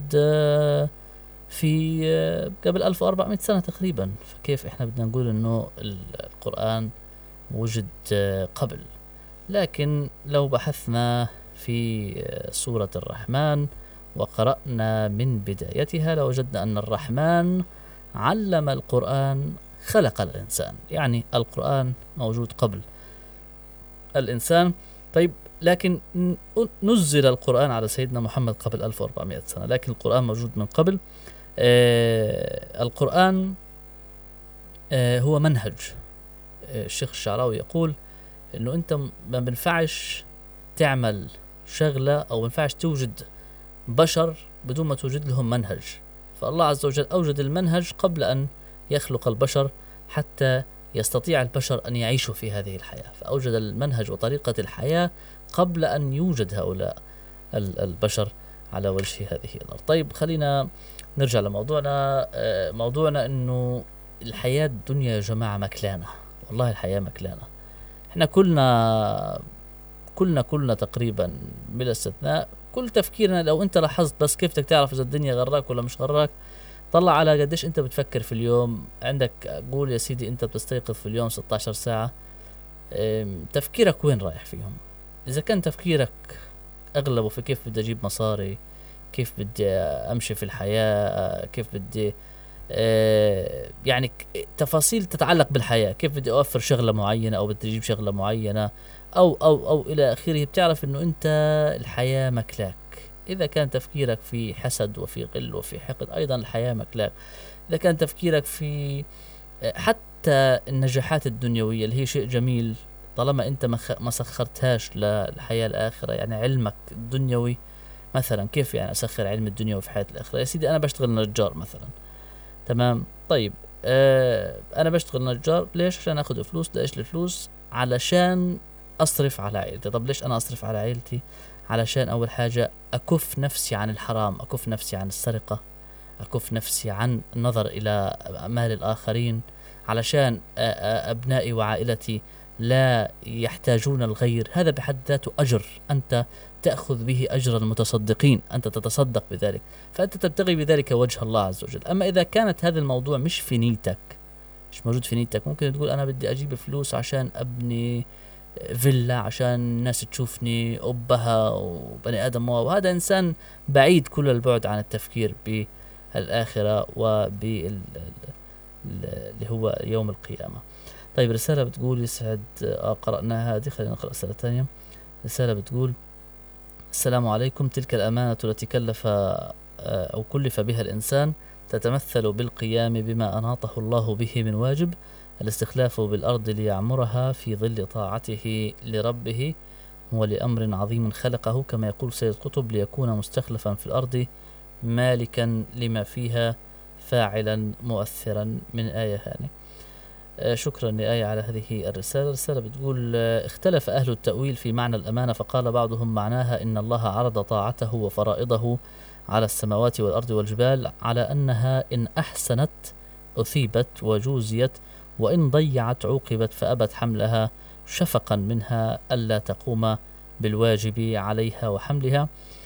في قبل 1400 سنة تقريبا، فكيف احنا بدنا نقول انه القرآن وجد قبل؟ لكن لو بحثنا في سورة الرحمن وقرأنا من بدايتها لوجدنا أن الرحمن علم القرآن خلق الإنسان، يعني القرآن موجود قبل الإنسان. طيب لكن نزل القرآن على سيدنا محمد قبل 1400 سنة، لكن القرآن موجود من قبل. القرآن هو منهج. الشيخ الشعراوي يقول إنه أنت ما بنفعش تعمل شغلة أو ما بنفعش توجد بشر بدون ما توجد لهم منهج. فالله عز وجل أوجد المنهج قبل أن يخلق البشر حتى يستطيع البشر أن يعيشوا في هذه الحياة، فأوجد المنهج وطريقة الحياة قبل أن يوجد هؤلاء البشر على وجه هذه الأرض. طيب خلينا نرجع لموضوعنا. موضوعنا أنه الحياة الدنيا يا جماعة مكلانة، والله الحياة مكلانة. احنا كلنا تقريبا بلا استثناء كل تفكيرنا، لو انت لاحظت بس كيف بدك تعرف اذا الدنيا غراك ولا مش غراك، طلع على قديش انت بتفكر في اليوم. عندك قول يا سيدي انت بتستيقظ في اليوم 16 ساعة، تفكيرك وين رايح فيهم؟ اذا كان تفكيرك اغلبه في كيف بدي اجيب مصاري، كيف بدي امشي في الحياة، كيف بدي يعني تفاصيل تتعلق بالحياة، كيف بدي اوفر شغلة معينة او بدي اجيب شغلة معينة أو إلى آخره، بتعرف إنه أنت الحياة مكلاك. إذا كان تفكيرك في حسد وفي غل وفي حقد، أيضا الحياة مكلاك. إذا كان تفكيرك في حتى النجاحات الدنيوية اللي هي شيء جميل، طالما أنت ما سخرتهاش للحياة الآخرة، يعني علمك الدنيوي مثلا، كيف يعني أسخر علم الدنيوي في حياة الآخرة؟ يا سيدي أنا بشتغل نجار مثلا، تمام، طيب أنا بشتغل نجار ليش؟ عشان أخذ فلوس. ليش الفلوس؟ علشان أصرف على عائلتي. طب ليش أنا أصرف على عائلتي؟ علشان أول حاجة أكف نفسي عن الحرام، أكف نفسي عن السرقة، أكف نفسي عن النظر إلى أمال الآخرين، علشان أبنائي وعائلتي لا يحتاجون الغير. هذا بحد ذاته أجر أنت تأخذ به أجر المتصدقين، أنت تتصدق بذلك، فأنت تبتغي بذلك وجه الله عز وجل. أما إذا كانت هذا الموضوع مش في نيتك، مش موجود في نيتك، ممكن تقول أنا بدي أجيب فلوس عشان أبني فيلا، عشان الناس تشوفني أبها وبني آدم، وهذا إنسان بعيد كل البعد عن التفكير بالآخرة اللي هو يوم القيامة. طيب رسالة بتقول يسعد قرأناها هذه، خلينا نقرأ رسالة ثانية. رسالة بتقول السلام عليكم، تلك الأمانة التي كلف بها الإنسان تتمثل بالقيام بما أناطه الله به من واجب الاستخلاف بالأرض ليعمرها في ظل طاعته لربه ولأمر عظيم خلقه، كما يقول سيد قطب ليكون مستخلفا في الأرض مالكا لما فيها فاعلا مؤثرا، من آية هاني. شكرا لآية على هذه الرسالة. الرسالة بتقول اختلف أهل التأويل في معنى الأمانة، فقال بعضهم معناها إن الله عرض طاعته وفرائضه على السماوات والأرض والجبال على أنها إن أحسنت أثيبت وجوزيت، وإن ضيعت عوقبت، فأبت حملها شفقا منها ألا تقوم بالواجب عليها وحملها.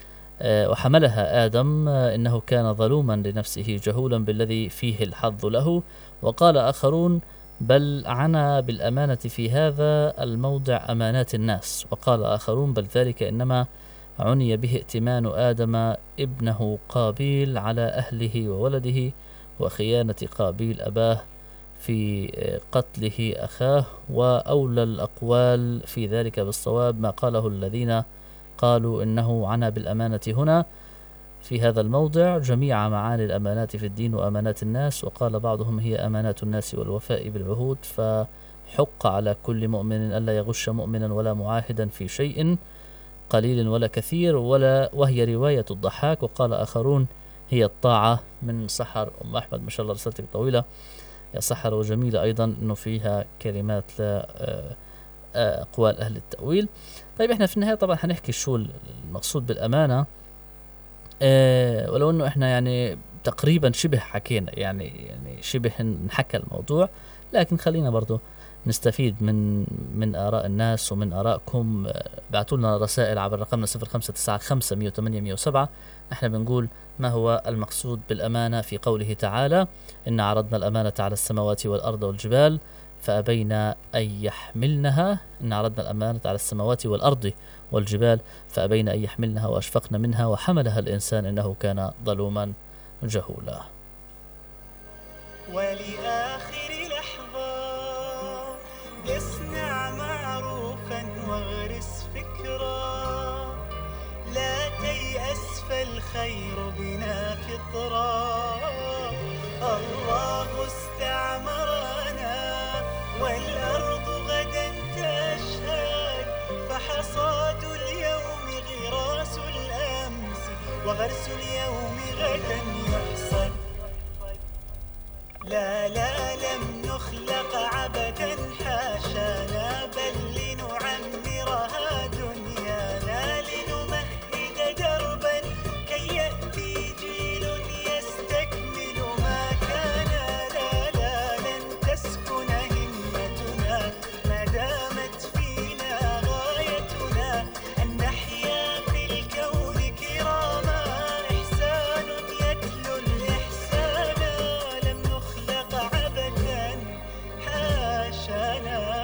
وحملها آدم إنه كان ظلوما لنفسه جهولا بالذي فيه الحظ له. وقال آخرون بل عنى بالأمانة في هذا الموضع أمانات الناس. وقال آخرون بل ذلك إنما عني به ائتمان آدم ابنه قابيل على أهله وولده، وخيانة قابيل أباه في قتله أخاه. وأولى الأقوال في ذلك بالصواب ما قاله الذين قالوا إنه عنى بالأمانة هنا في هذا الموضع جميع معاني الأمانات في الدين وأمانات الناس. وقال بعضهم هي أمانات الناس والوفاء بالعهود، فحق على كل مؤمن ألا يغش مؤمنا ولا معاهدا في شيء قليل ولا كثير، وهي رواية الضحاك. وقال آخرون هي الطاعة. من سحر أم أحمد، ما شاء الله رسالتك طويلة يا سحر وجميلة أيضا، إنه فيها كلمات أقوال أهل التأويل. طيب إحنا في النهاية طبعا هنحكي شو المقصود بالأمانة، ولو إنه إحنا يعني تقريبا شبه حكينا، يعني شبه نحكى الموضوع، لكن خلينا برضو نستفيد من آراء الناس ومن آرائكم. بعتوا لنا رسائل عبر رقمنا 0595-108-107. نحن بنقول ما هو المقصود بالأمانة في قوله تعالى إن عرضنا الأمانة على السماوات والأرض والجبال فأبين أن يحملنها. إن عرضنا الأمانة على السماوات والأرض والجبال فأبين أن يحملنها وأشفقن منها وحملها الإنسان إنه كان ظلوما جهولا. ولآخر لحظة اصنع معروفا واغرس فكرا، لا تيأس فالخير بنا فطرا. الله استعمرنا والأرض غدا تشهد وحصاد اليوم غراس الأمس وغرس اليوم غدا يحصد. لا لم نخلق عبثا حاشانا بل لنعمرها دنيانا لنمهد دربا كي يأتي جيل يستكمل ما كان. لا لن تسكن همتنا ما دامت فينا غايتنا أن نحيا في الكون كراما إحسان يتلو الإحسان. لم نخلق عبثا حاشانا.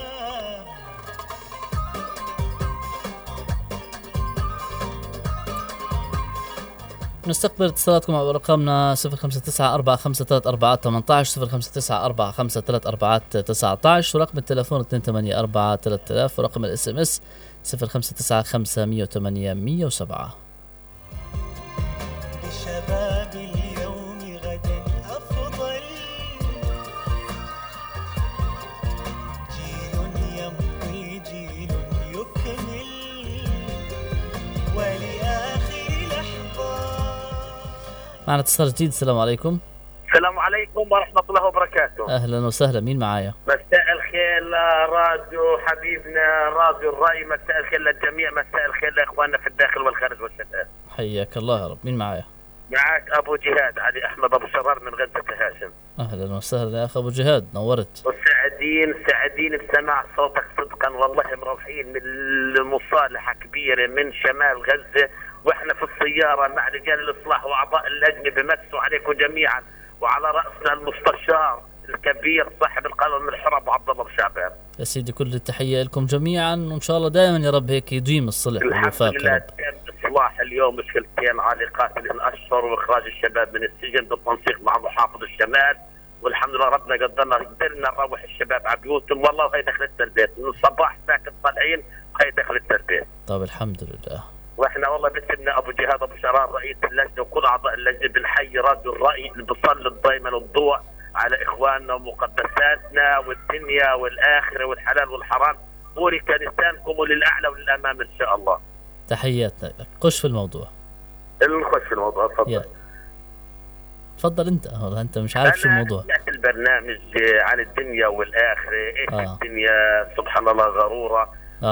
نستقبل اتصالاتكم على رقمنا 0594533418 0594533419 ورقم التلفون 2843000 ورقم الاس ام اس 0595108107. بشباب اليوم غدا أفضل جيل يمضي جيل يكمل ولآخر لحظة. معنا اتصال جديد. السلام عليكم. السلام عليكم ورحمة الله وبركاته. أهلا وسهلا. مين معايا؟ مساء الخير راديو حبيبنا راديو الرأي. مساء الخير للجميع. مساء الخير لإخواننا في الداخل والخارج والشتاء. حياك الله يا رب. مين معايا؟ معك أبو جهاد علي أحمد أبو شرار من غزة هاشم. أهلا وسهلا يا أخ أبو جهاد، نورت. سعيدين بسماع صوتك صدقا والله. مروحين من المصالحة كبيرة من شمال غزة وإحنا في السيارة مع رجال الإصلاح وأعضاء اللجنة بمسوا عليكم جميعا وعلى رأسنا المستشار الكبير صاحب القانون الحرب عبد الله بشعبان. يا سيدي كل التحية لكم جميعا وإن شاء الله دائما يا رب هيك يديم الصلح والوفاق. الحمد لله تم إصلاح اليوم مشكلتين عالقات الأشهر وإخراج الشباب من السجن بالتنسيق مع محافظ الشمال، والحمد لله ربنا قدرنا نروح الشباب على بيوتهم. والله هي دخلت البيت من الصباح ساكت طالعين هي دخلت البيت. طيب الحمد لله. واحنا والله باسمنا ابو جهاد ابو شرار رئيس اللجنه وكل اعضاء اللجنه بنحيي راديو الراي اللي بيسلط دائما الضوء على اخواننا ومقدساتنا والدنيا والاخره والحلال والحرام. بوري كنيسانكم وللاعلى وللامام ان شاء الله. تحياتنا لك. خش في الموضوع. نخش في الموضوع. تفضل. تفضل انت. انت مش عارف شو الموضوع. انا البرنامج عن الدنيا والاخره. ايش الدنيا سبحان الله غروره.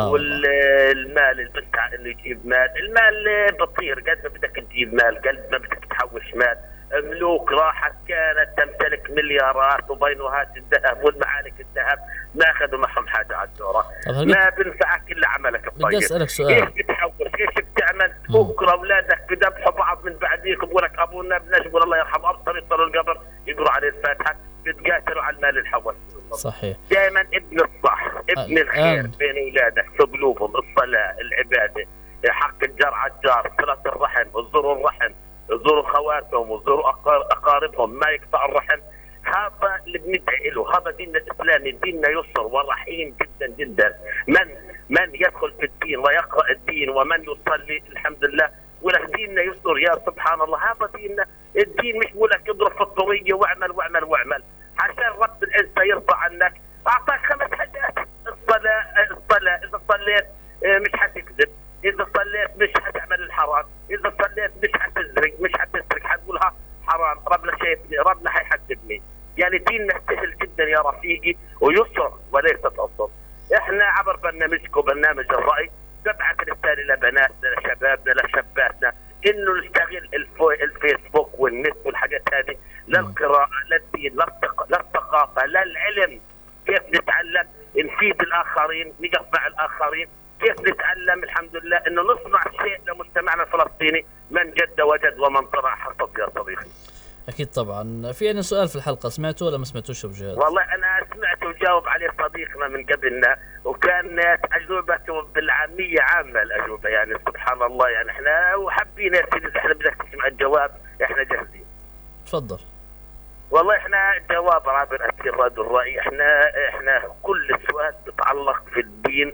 والمال اللي بتاع انه يجيب مال، المال بطير قد ما بدك تجيب مال قد ما بدك تحوش مال. ملوك راحت كانت تمتلك مليارات وبينهات الذهب والمعالق الذهب ما اخذوا معهم حاجه على الدوره. ما بنفعك الا عملك الطيب. بدي اسالك سؤال. ايش بتحوش؟ ايش بتعمل؟ بكره اولادك بذبحوا بعض من بعديك بقول لك ابونا بنجبر الله يرحمه ابصر يصلوا القبر يقروا عليه الفاتحه بتقاتلوا على المال الحول. صحيح. دائما ابن الصح ابن الخير بين اولادك في قلوبهم الصلاه العباده حق الجار على الجار صله الرحم وزوروا الرحم زوروا خواتهم وزوروا اقاربهم ما يقطع الرحم. هذا اللي بندعي له. هذا ديننا الاسلامي ديننا يسر ورحيم جدا جدا. من يدخل في الدين ويقرا الدين ومن يصلي الحمد لله ولا ديننا يسر يا سبحان الله. هذا ديننا. الدين مش بقول لك اضرب في الطريق واعمل عشان رب العزة يرضى عنك. أعطاك 5 حاجات. الصلاة إذا صليت مش حتكذب، إذا صليت مش حتعمل الحرام، إذا صليت مش حتسرق حتقولها حرام. ربنا شايفني ربنا حيحاسبني. يعني ديننا سهل جدا يا رفيقي ويسر وليس عسر. إحنا عبر برنامجكم برنامج الرأي نبعث رسالة لبناتنا لشبابنا لشاباتنا إنه نستغل الفيسبوك والنت والحاجات هذه للقراءة للدين للثقافة للعلم. كيف نتعلم نفيد الآخرين نقف مع الآخرين. كيف نتعلم الحمد لله إنه نصنع شيء لمجتمعنا الفلسطيني. من جد وجد ومن طلع حصد يا صديقي. أكيد طبعا. في عندنا سؤال في الحلقة سمعته ولا ما سمعتوش أبو جهاد؟ والله أنا سمعته وجاوب عليه صديقنا من قبلنا وكانت أجوبته بالعامية عامة الأجوبة. يعني سبحان الله يعني إحنا وحابين يا سيدي إحنا بدك تسمع الجواب إحنا جاهزين. تفضل. والله إحنا جواب عابر أسير راديو الرأي. إحنا كل سؤال بيتعلق في الدين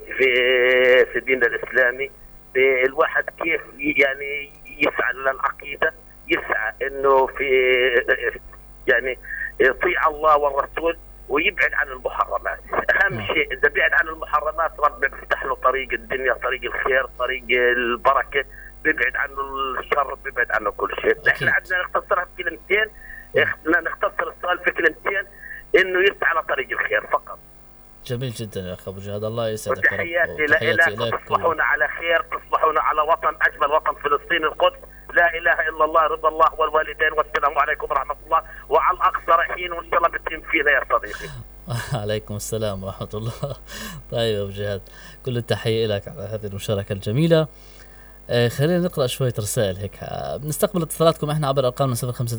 في الدين الإسلامي. الواحد كيف يعني يسعى للعقيدة يسعى انه في يعني يطيع الله والرسول ويبعد عن المحرمات. اهم شيء اذا بعد عن المحرمات ربنا بيفتح له طريق الدنيا، طريق الخير، طريق البركه، بيبعد عنه الشر، بيبعد عنه كل شيء. نحن عندنا نختصرها في كلمتين، نختصر السؤال في كلمتين، انه يفتح على طريق الخير فقط. جميل جدا يا اخ ابو جهاد، الله يسعدك. وتحياتي لك، تصبحون على خير، تصبحون على وطن اجمل وطن فلسطين القدس. لا اله الا الله، رضا الله والوالدين، والسلام عليكم ورحمه الله. وعلى الاقصى رايحين وان شاء الله بتتم فينا يا صديقي. عليكم السلام ورحمه الله. طيب يا ابو جهاد، كل التحيه لك على هذه المشاركه الجميله. خلينا نقرأ شوية رسائل هيك. بنستقبل اتصالاتكم احنا عبر ارقامنا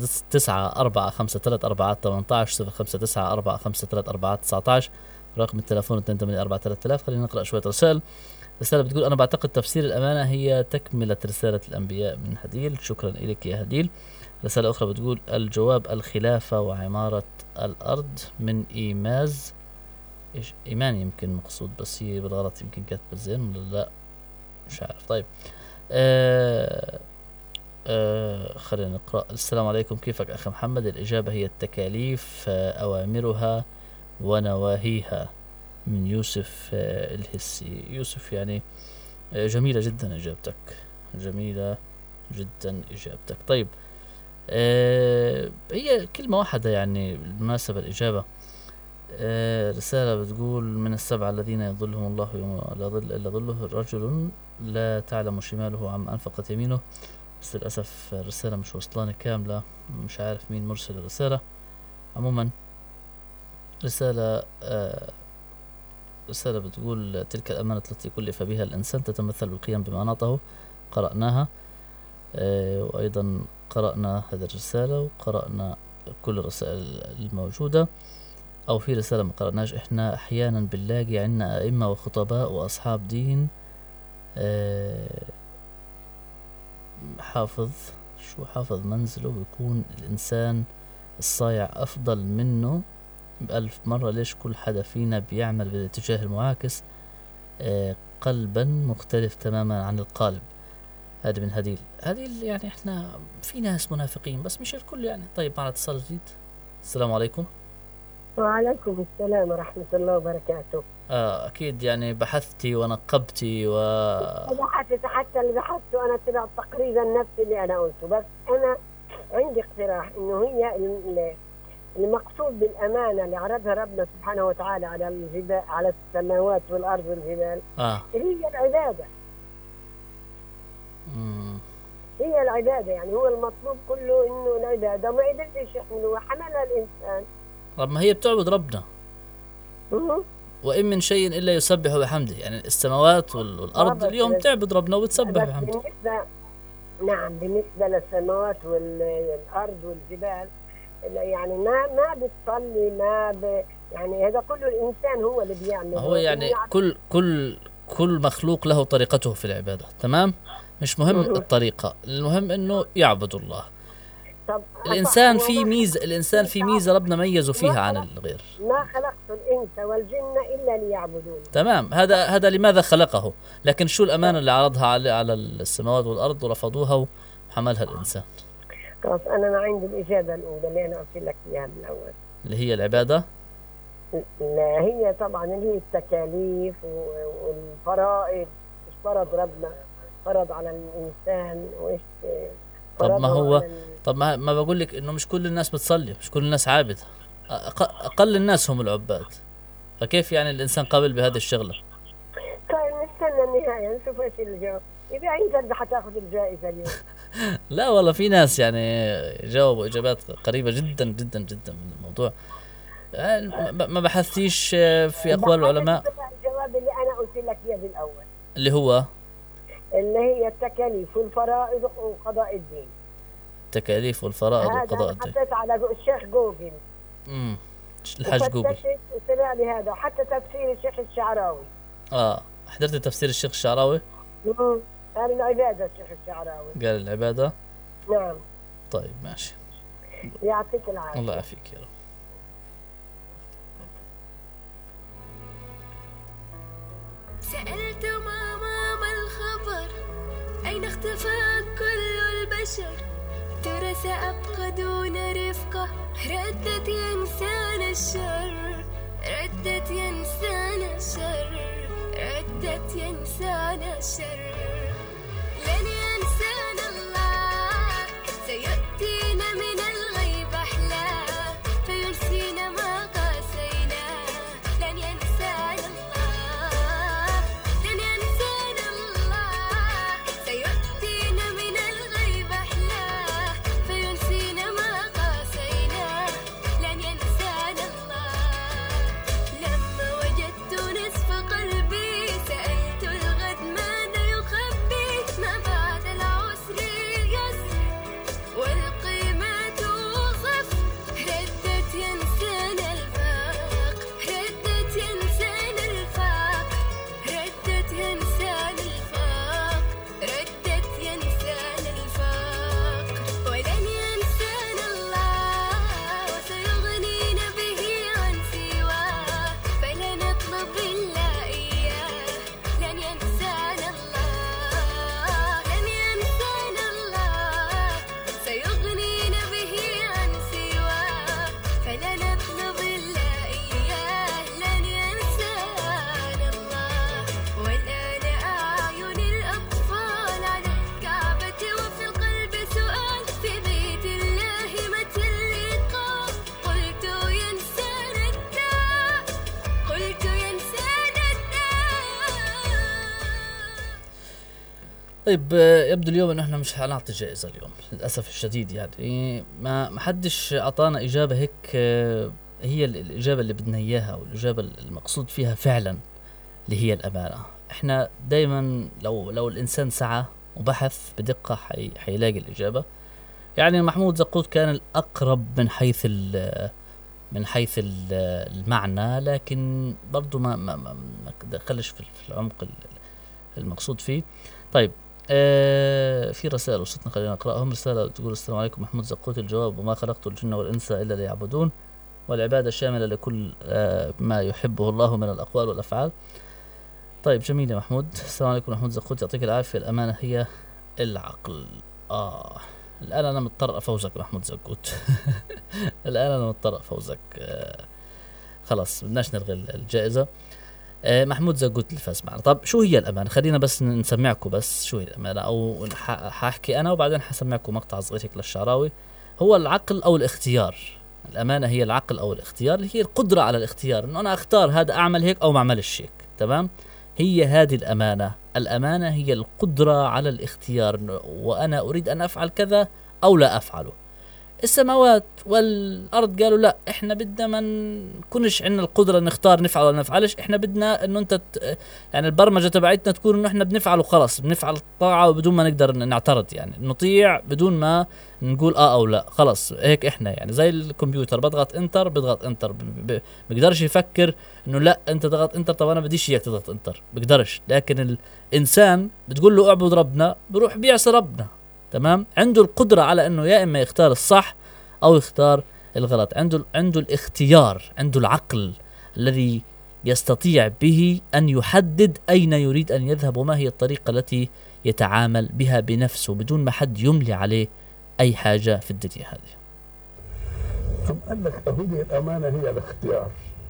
0594544818 0594544819 رقم التلفون 2843000. خلينا نقرأ شوية رسائل. رسالة بتقول: أنا بعتقد تفسير الأمانة هي تكملة رسالة الأنبياء، من هديل. شكرا إليك يا هديل. رسالة أخرى بتقول: الجواب الخلافة وعمارة الأرض، من إيماز. إيمان يمكن مقصود، بس هي بالغلط يمكن كاتبة زين ولا لا مش عارف. طيب خلينا نقرأ. السلام عليكم، كيفك أخي محمد؟ الإجابة هي التكاليف أوامرها ونواهيها، من يوسف الهسي. يوسف يعني جميلة جدا إجابتك، جميلة جدا إجابتك. طيب هي كلمة واحدة يعني بالمناسبة الإجابة. رسالة بتقول: من السبعة الذين يظلهم الله يوم لا ظل إلا ظله رجل لا تعلم شماله عما أنفقت يمينه. بس للأسف الرسالة مش وصلاني كاملة، مش عارف مين مرسل الرسالة. عموما رسالة بتقول: تلك الأمانة التي كلف بها الإنسان تتمثل بالقيام بمناطه. قرأناها، وأيضا قرأنا هذه الرسالة وقرأنا كل الرسائل الموجودة. أو في رسالة ما قرأناش. إحنا أحيانا بنلاقي عنا أئمة وخطباء وأصحاب دين حافظ منزله، ويكون الإنسان الصايع أفضل منه بألف مرة. ليش كل حدا فينا بيعمل بالاتجاه المعاكس، قلبا مختلف تماما عن القالب؟ هذا من هديل. يعني إحنا في ناس منافقين بس مش الكل يعني. طيب معنا اتصال جديد. السلام عليكم. وعليكم السلام ورحمة الله وبركاته. أكيد يعني بحثتي ونقبتي بحثت، حتى اللي بحثته أنا طلع تقريبا نفس اللي أنا قلته، بس أنا عندي اقتراح إنه هي المقصود بالأمانة اللي عرضها ربنا سبحانه وتعالى على الجبال، على السماوات والأرض والجبال، هي العبادة. هي العبادة، يعني هو المطلوب كله إنه العبادة، ما قدرش يحمله وحملها الإنسان. طب ما هي بتعبد ربنا. وإن من شيء إلا يسبح بحمده، يعني السماوات والأرض اليوم تعبد ربنا وتسبح بحمده. بالنسبة للسماوات والأرض والجبال يعني ما بتصلي، يعني هذا كله الإنسان هو اللي بيعمل. هو يعني كل مخلوق له طريقته في العبادة، تمام؟ مش مهم الطريقة، المهم إنه يعبد الله. الإنسان في ميزة ربنا ميزه فيها عن الغير. ما خلقت الإنس والجن إلا ليعبدون. تمام، هذا لماذا خلقه، لكن شو الأمانة اللي عرضها على السماوات والأرض ورفضوها وحملها الإنسان؟ خلاص أنا ما عندي الإجابة الأولى اللي أنا قلت لك إياها بالأول، اللي هي العبادة. لا، هي طبعا اللي هي التكاليف والفرائض. إيش فرض ربنا، فرض على الإنسان، وإيش طب ما بقول لك انه مش كل الناس بتصلي، مش كل الناس عابده، اقل الناس هم العباد، فكيف يعني الانسان قابل بهذه الشغله؟ طيب نستنى النهايه نشوف ايش الجواب، اذا انت حتاخذ الجائزه اليوم. لا والله في ناس يعني جاوبوا اجابات قريبه جدا جدا جدا من الموضوع. ما بحثتيش في اقوال العلماء؟ الجواب اللي انا قلت لك اياه بالاول، اللي هي التكاليف والفرائض وقضاء الدين. التكاليف والفرائض وقضاء الدين. حطيت على الشيخ جوجل. الحاج جوجل وطلع لي هذا، وحتى تفسير الشيخ الشعراوي. حضرت تفسير الشيخ الشعراوي؟ قال العبادة الشيخ الشعراوي. قال العبادة؟ نعم. طيب ماشي. يعطيك العافية. الله يعافيك يا رب. سألت ماما ما الخبر، أين اختفى كل البشر، ترى سأبقى دون رفقة ردت يا إنسان الشر ردت يا إنسان الشر ردت يا إنسان الشر لن ينسانا الله سيأتينا من الغيب أحلى فينسينا ما قاسينا لن ينسانا الله لن ينسانا الله سيأتينا من الغيب أحلى فينسينا ما قاسينا لن ينسانا الله لما وجدت نصف قلبي سألت الغد ماذا يخبي ما بعد العسر يسر والقيمة توصف ردت ينسان الفاق ردت ينسان الفاق ردت ينسان الفاق ردت ينسان الفاق ولن ينسانا الله وسيغنينا به عن سواه فلا نطلب إلا إياه لن ينسانا الله لن ينسانا الله سيغنينا به عن سواه فلا نطلب إلا إياه لن ينسانا الله والآن أعين الأطفال على الكعبة وفي القلب سؤال في بيت الله متى اللقاء قلت ينسانا الداء قلت ينسانا الداء. طيب يبدو اليوم انه احنا مش هنعطي جائزة اليوم للأسف الشديد، يعني ما حدش اعطانا اجابة هيك هي الإجابة اللي بدنا اياها والإجابة المقصود فيها فعلا اللي هي الأمانة. احنا دايما لو الإنسان سعى وبحث بدقة حيلاقي الإجابة. يعني محمود زقوت كان الأقرب من حيث المعنى، لكن برضو ما دخلش في العمق المقصود فيه. طيب في رسائل وصلتنا خلينا نقرأهم. رسالة تقول السلام عليكم محمود زقوت، الجواب وما خلقت الجن والإنس إلا ليعبدون، والعبادة شاملة لكل ما يحبه الله من الأقوال والأفعال. طيب جميل يا محمود. السلام عليكم محمود زقوت، يعطيك العافية. الأمانة هي العقل. الآن أنا مضطر أفوزك محمود زقوت الآن أنا مضطر أفوزك. خلاص بدناش نلغي الجائزة. محمود زقوت اللي فاز معنا. طب شو هي الأمانة؟ خلينا بس نسمعكم بس شو هي الأمانة، أو حاحكي أنا وبعدين حسمعكم مقطع صغير هيك للشعراوي. هو العقل أو الاختيار. الأمانة هي العقل أو الاختيار، اللي هي القدرة على الاختيار، إنه أنا أختار هذا أعمل هيك أو ما أعملش هيك. تمام؟ هي هذه الأمانة. الأمانة هي القدرة على الاختيار، وأنا أريد أن أفعل كذا أو لا أفعله. السماوات والأرض قالوا لا، إحنا بدنا ما نكونش عندنا القدرة نختار نفعل ولا نفعلش، إحنا بدنا إنه أنت يعني البرمجة تبعتنا تكون إنه إحنا بنفعل وخلاص، بنفعل الطاعة بدون ما نقدر نعترض، يعني نطيع بدون ما نقول أو لا، خلاص هيك إحنا يعني زي الكمبيوتر بضغط إنتر بضغط إنتر، بقدرش يفكر إنه لا أنت ضغط إنتر طب أنا بديش إياك تضغط إنتر، بقدرش. لكن الإنسان بتقول له اعبد ربنا بروح بيعصي ربنا. تمام؟ عنده القدرة على انه يا اما يختار الصح او يختار الغلط، عنده الاختيار، عنده العقل الذي يستطيع به ان يحدد اين يريد ان يذهب وما هي الطريقة التي يتعامل بها بنفسه بدون ما حد يملي عليه اي حاجة في الدنيا هذه. طب قال لك هذه الامانة هي الاختيار.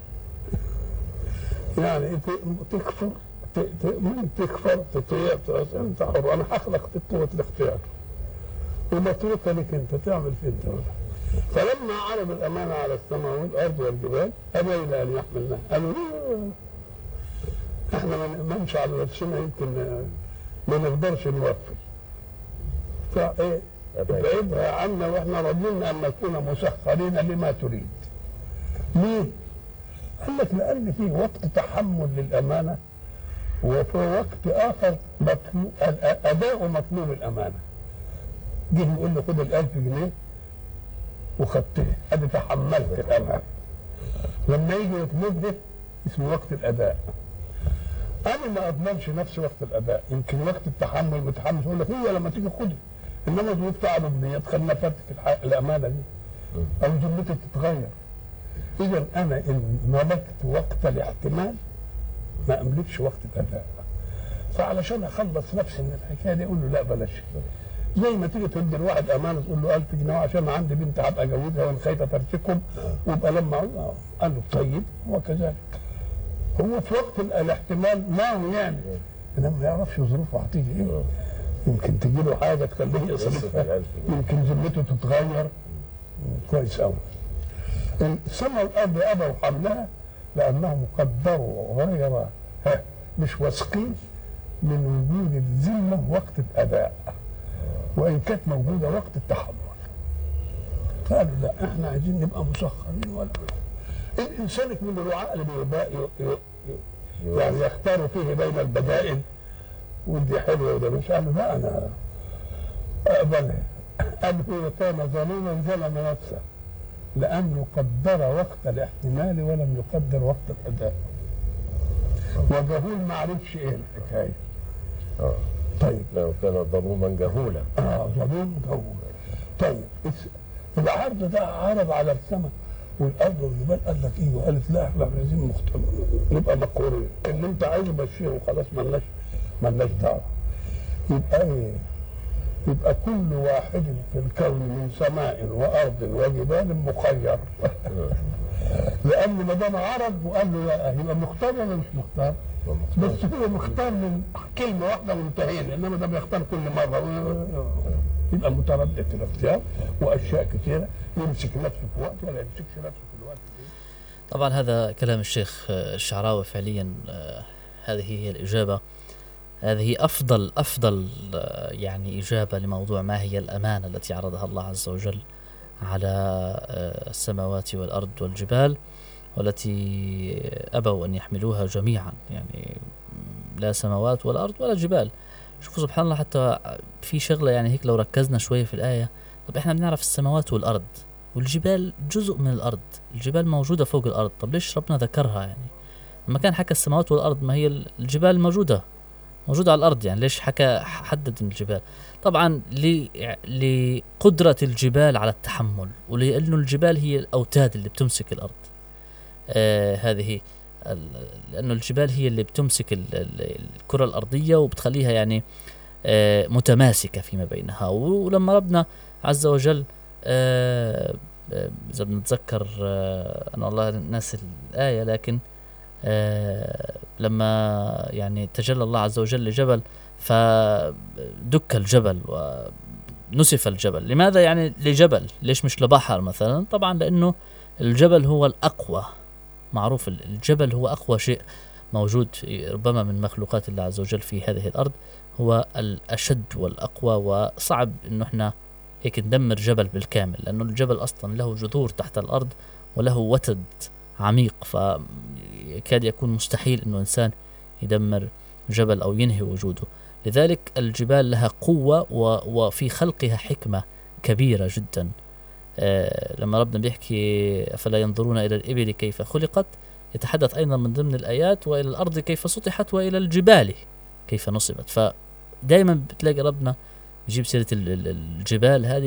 يعني انت تكفر من تكفر تطيع انت حر، انا هخلق قوة الاختيار ومتروكة لك انت تعمل في انت. فلما عرض الامانة على السماء والارض والجبال ابين ان يحملنها، قالوا احنا ما نمشي على نفسنا، يمكن ما نقدرش نوفي، فايه ابعدها عنا واحنا راضيين ان نكون مسخرين لما تريد. ليه؟ قال لك لان في وقت تحمل للامانة وفي وقت اخر اداء مطلوب الامانة. جه يقول له خد 1000 جنيه وخدتها، ادي تحملت الامانة. لما يجي يطلبها اسمه وقت الاداء. انا ما اضمنش نفسي وقت الاداء، يمكن وقت التحمل متحمل يقول لك هي لما تيجي خدها، انما ظروف تعب الدنيا تخلينا فاتك الامانة دي او ذمتي تتغير. اذا انا ان ملكت وقت الاحتمال ما املكش وقت الاداء. فعلشان اخلص نفسي من الحكايه دي اقول له لا بلاش، زي ما تيجي تدي الواحد امانه تقول له 1000 جنيه عشان عندي بنت هبقى اجوزها وانا خايفه ترتكب، ويبقى لما قال له طيب وكذلك. هو في وقت الاحتمال ما هو يعني انما ما يعرفش ظروفه هتيجي ايه. يمكن تجي له حاجه تخليه يصرفها، يمكن ذمته تتغير. كويس قوي. السماء والارض ابوا حملها لانهم قدروا غير مش واثقين من وجود الذمه وقت الاداء، وان كانت موجوده وقت التحمل. قالوا لا احنا عايزين نبقى مسخرين. ولا الانسان من العقل يعني يختار فيه بين البدائل، ودي حلوه وده مش. قالوا لا انا اقبلها. قال هو كان ظلوما ظلم نفسه لانه قدر وقت الاحتمال ولم يقدر وقت الاداء. وجهول ما عرفش ايه الحكايه. طيب لو كان ظلوما جهولا. ظلوم جهول. طيب العرض ده عرض على السماء والارض والجبال، قال لك ايه؟ وقالت لا احنا عايزين نبقى مقهورين، اللي انت عايزه مشيه وخلاص مالناش دعوه. يبقى ايه؟ يبقى كل واحد في الكون من سماء وارض وجبال مخير. لان ما دام عرض وقال له لا يبقى مختار ولا مش مختار؟ بس هو مختار من كلمه واحده وانتهينا، انما ده بيختار كل مره يبقى متردد في الاختيار، واشياء كثيره يمسك نفسه في وقت ولا يمسكش نفسه في الوقت. طبعا هذا كلام الشيخ الشعراوي فعليا. هذه هي الإجابة، هذه أفضل يعني إجابة لموضوع ما هي الأمانة التي عرضها الله عز وجل على السماوات والأرض والجبال، والتي أبوا أن يحملوها جميعا، يعني لا سماوات ولا أرض ولا جبال. شوفوا سبحان الله، حتى في شغلة يعني هيك لو ركزنا شوية في الآية، طب إحنا بنعرف السماوات والأرض والجبال جزء من الأرض، الجبال موجودة فوق الأرض، طب ليش ربنا ذكرها؟ يعني لما كان حكى السماوات والأرض ما هي الجبال موجودة على الأرض، يعني ليش حدد الجبال؟ طبعا لقدرة الجبال على التحمل، ولأنه الجبال هي الأوتاد اللي بتمسك الأرض. هذه لأنه الجبال هي اللي بتمسك الكرة الأرضية وبتخليها يعني متماسكة فيما بينها. ولما ربنا عز وجل إذا بنتذكر أنا والله ناس الآية، لكن لما يعني تجلى الله عز وجل لجبل فدك الجبل ونسف الجبل. لماذا يعني لجبل؟ ليش مش لبحر مثلا؟ طبعا لأنه الجبل هو الأقوى، معروف الجبل هو أقوى شيء موجود ربما من مخلوقات الله عز وجل في هذه الأرض، هو الأشد والأقوى، وصعب إنه إحنا هيك ندمر جبل بالكامل، لأنه الجبل أصلا له جذور تحت الأرض وله وتد عميق، فكاد يكون مستحيل إنه إنسان يدمر جبل أو ينهي وجوده. لذلك الجبال لها قوة وفي خلقها حكمة كبيرة جدا. لما ربنا بيحكي أفلا ينظرون إلى الإبل كيف خلقت، يتحدث أيضا من ضمن الآيات وإلى الأرض كيف سطحت وإلى الجبال كيف نصبت. فدائما بتلاقي ربنا يجيب سيرة الجبال هذه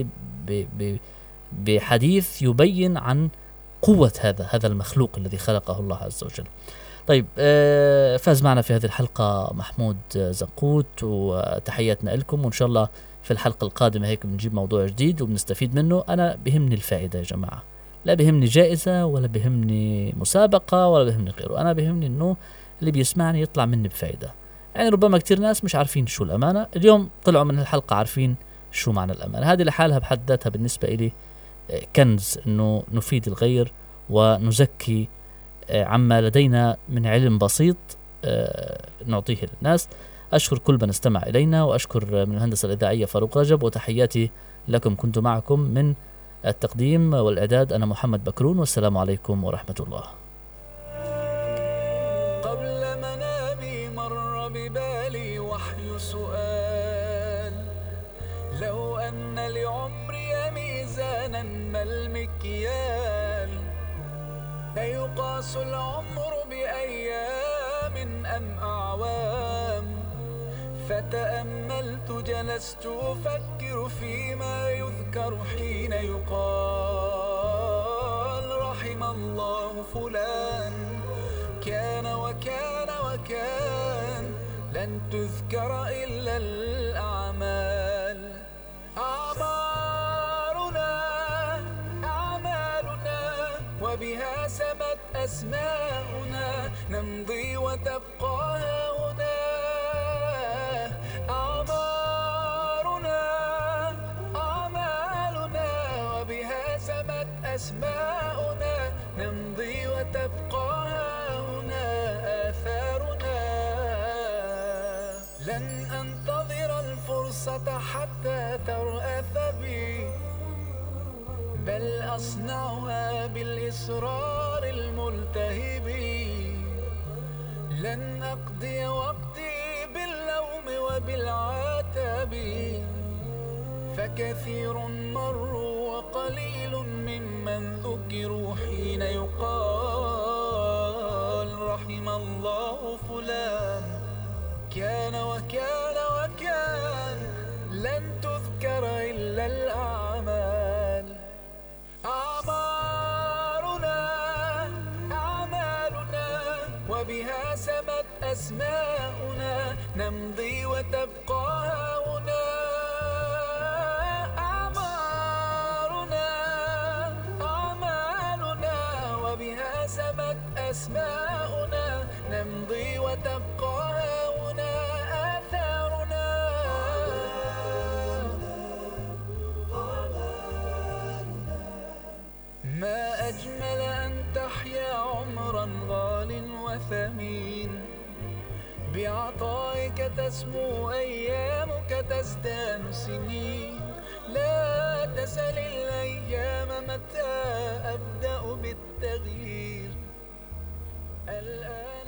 بحديث يبين عن قوة هذا المخلوق الذي خلقه الله عز وجل. طيب، فاز معنا في هذه الحلقة محمود زقوت، وتحياتنا لكم، وإن شاء الله في الحلقة القادمة هيك بنجيب موضوع جديد وبنستفيد منه. أنا بهمني الفائدة يا جماعة، لا بهمني جائزة ولا بهمني مسابقة ولا بهمني غيره، أنا بهمني إنه اللي بيسمعني يطلع مني بفائدة. يعني ربما كتير ناس مش عارفين شو الأمانة، اليوم طلعوا من الحلقة عارفين شو معنى الأمانة. هذه لحالها بحد ذاتها بالنسبة إلي كنز، إنه نفيد الغير ونزكي عما لدينا من علم بسيط نعطيه للناس. أشكر كل من استمع إلينا، وأشكر من الهندسة الإذاعية فاروق رجب، وتحياتي لكم. كنت معكم من التقديم والإعداد أنا محمد بكرون، والسلام عليكم ورحمة الله. قبل منامي مر ببالي وحي سؤال، لو أن لعمري ميزانا ما المكيال، أيقاس العمر بأيام أم أعوام؟ فتأملت جلست أفكر فيما يذكر حين يقال رحم الله فلان كان وكان وكان، لن تذكر إلا الأعمال. أسماؤنا نمضي وتبقى هنا أعمالنا وبها سمت أسماؤنا نمضي وتبقى هنا آثارنا لن أنتظر الفرصة حتى ترأف بي بل أصنعها بالإصرار الملتهب لن أقضي وقتي باللوم وبالعتاب فكثير مروا وقليل ممن ذكروا حين يقال رحم الله فلان كان وكان وكان لن تذكر إلا الأعمال أعمالنا وبها سمت أسماؤنا نمضي وتبقى هنا أعمالنا وبها سمت أسماؤنا نمضي وتبقى هنا آثارنا ما أجمل أن تحيا عمرا غال وثمين بعطائك تسمو أيامك تزدان سنين لا تسل الأيام متى أبدأ بالتغيير الآن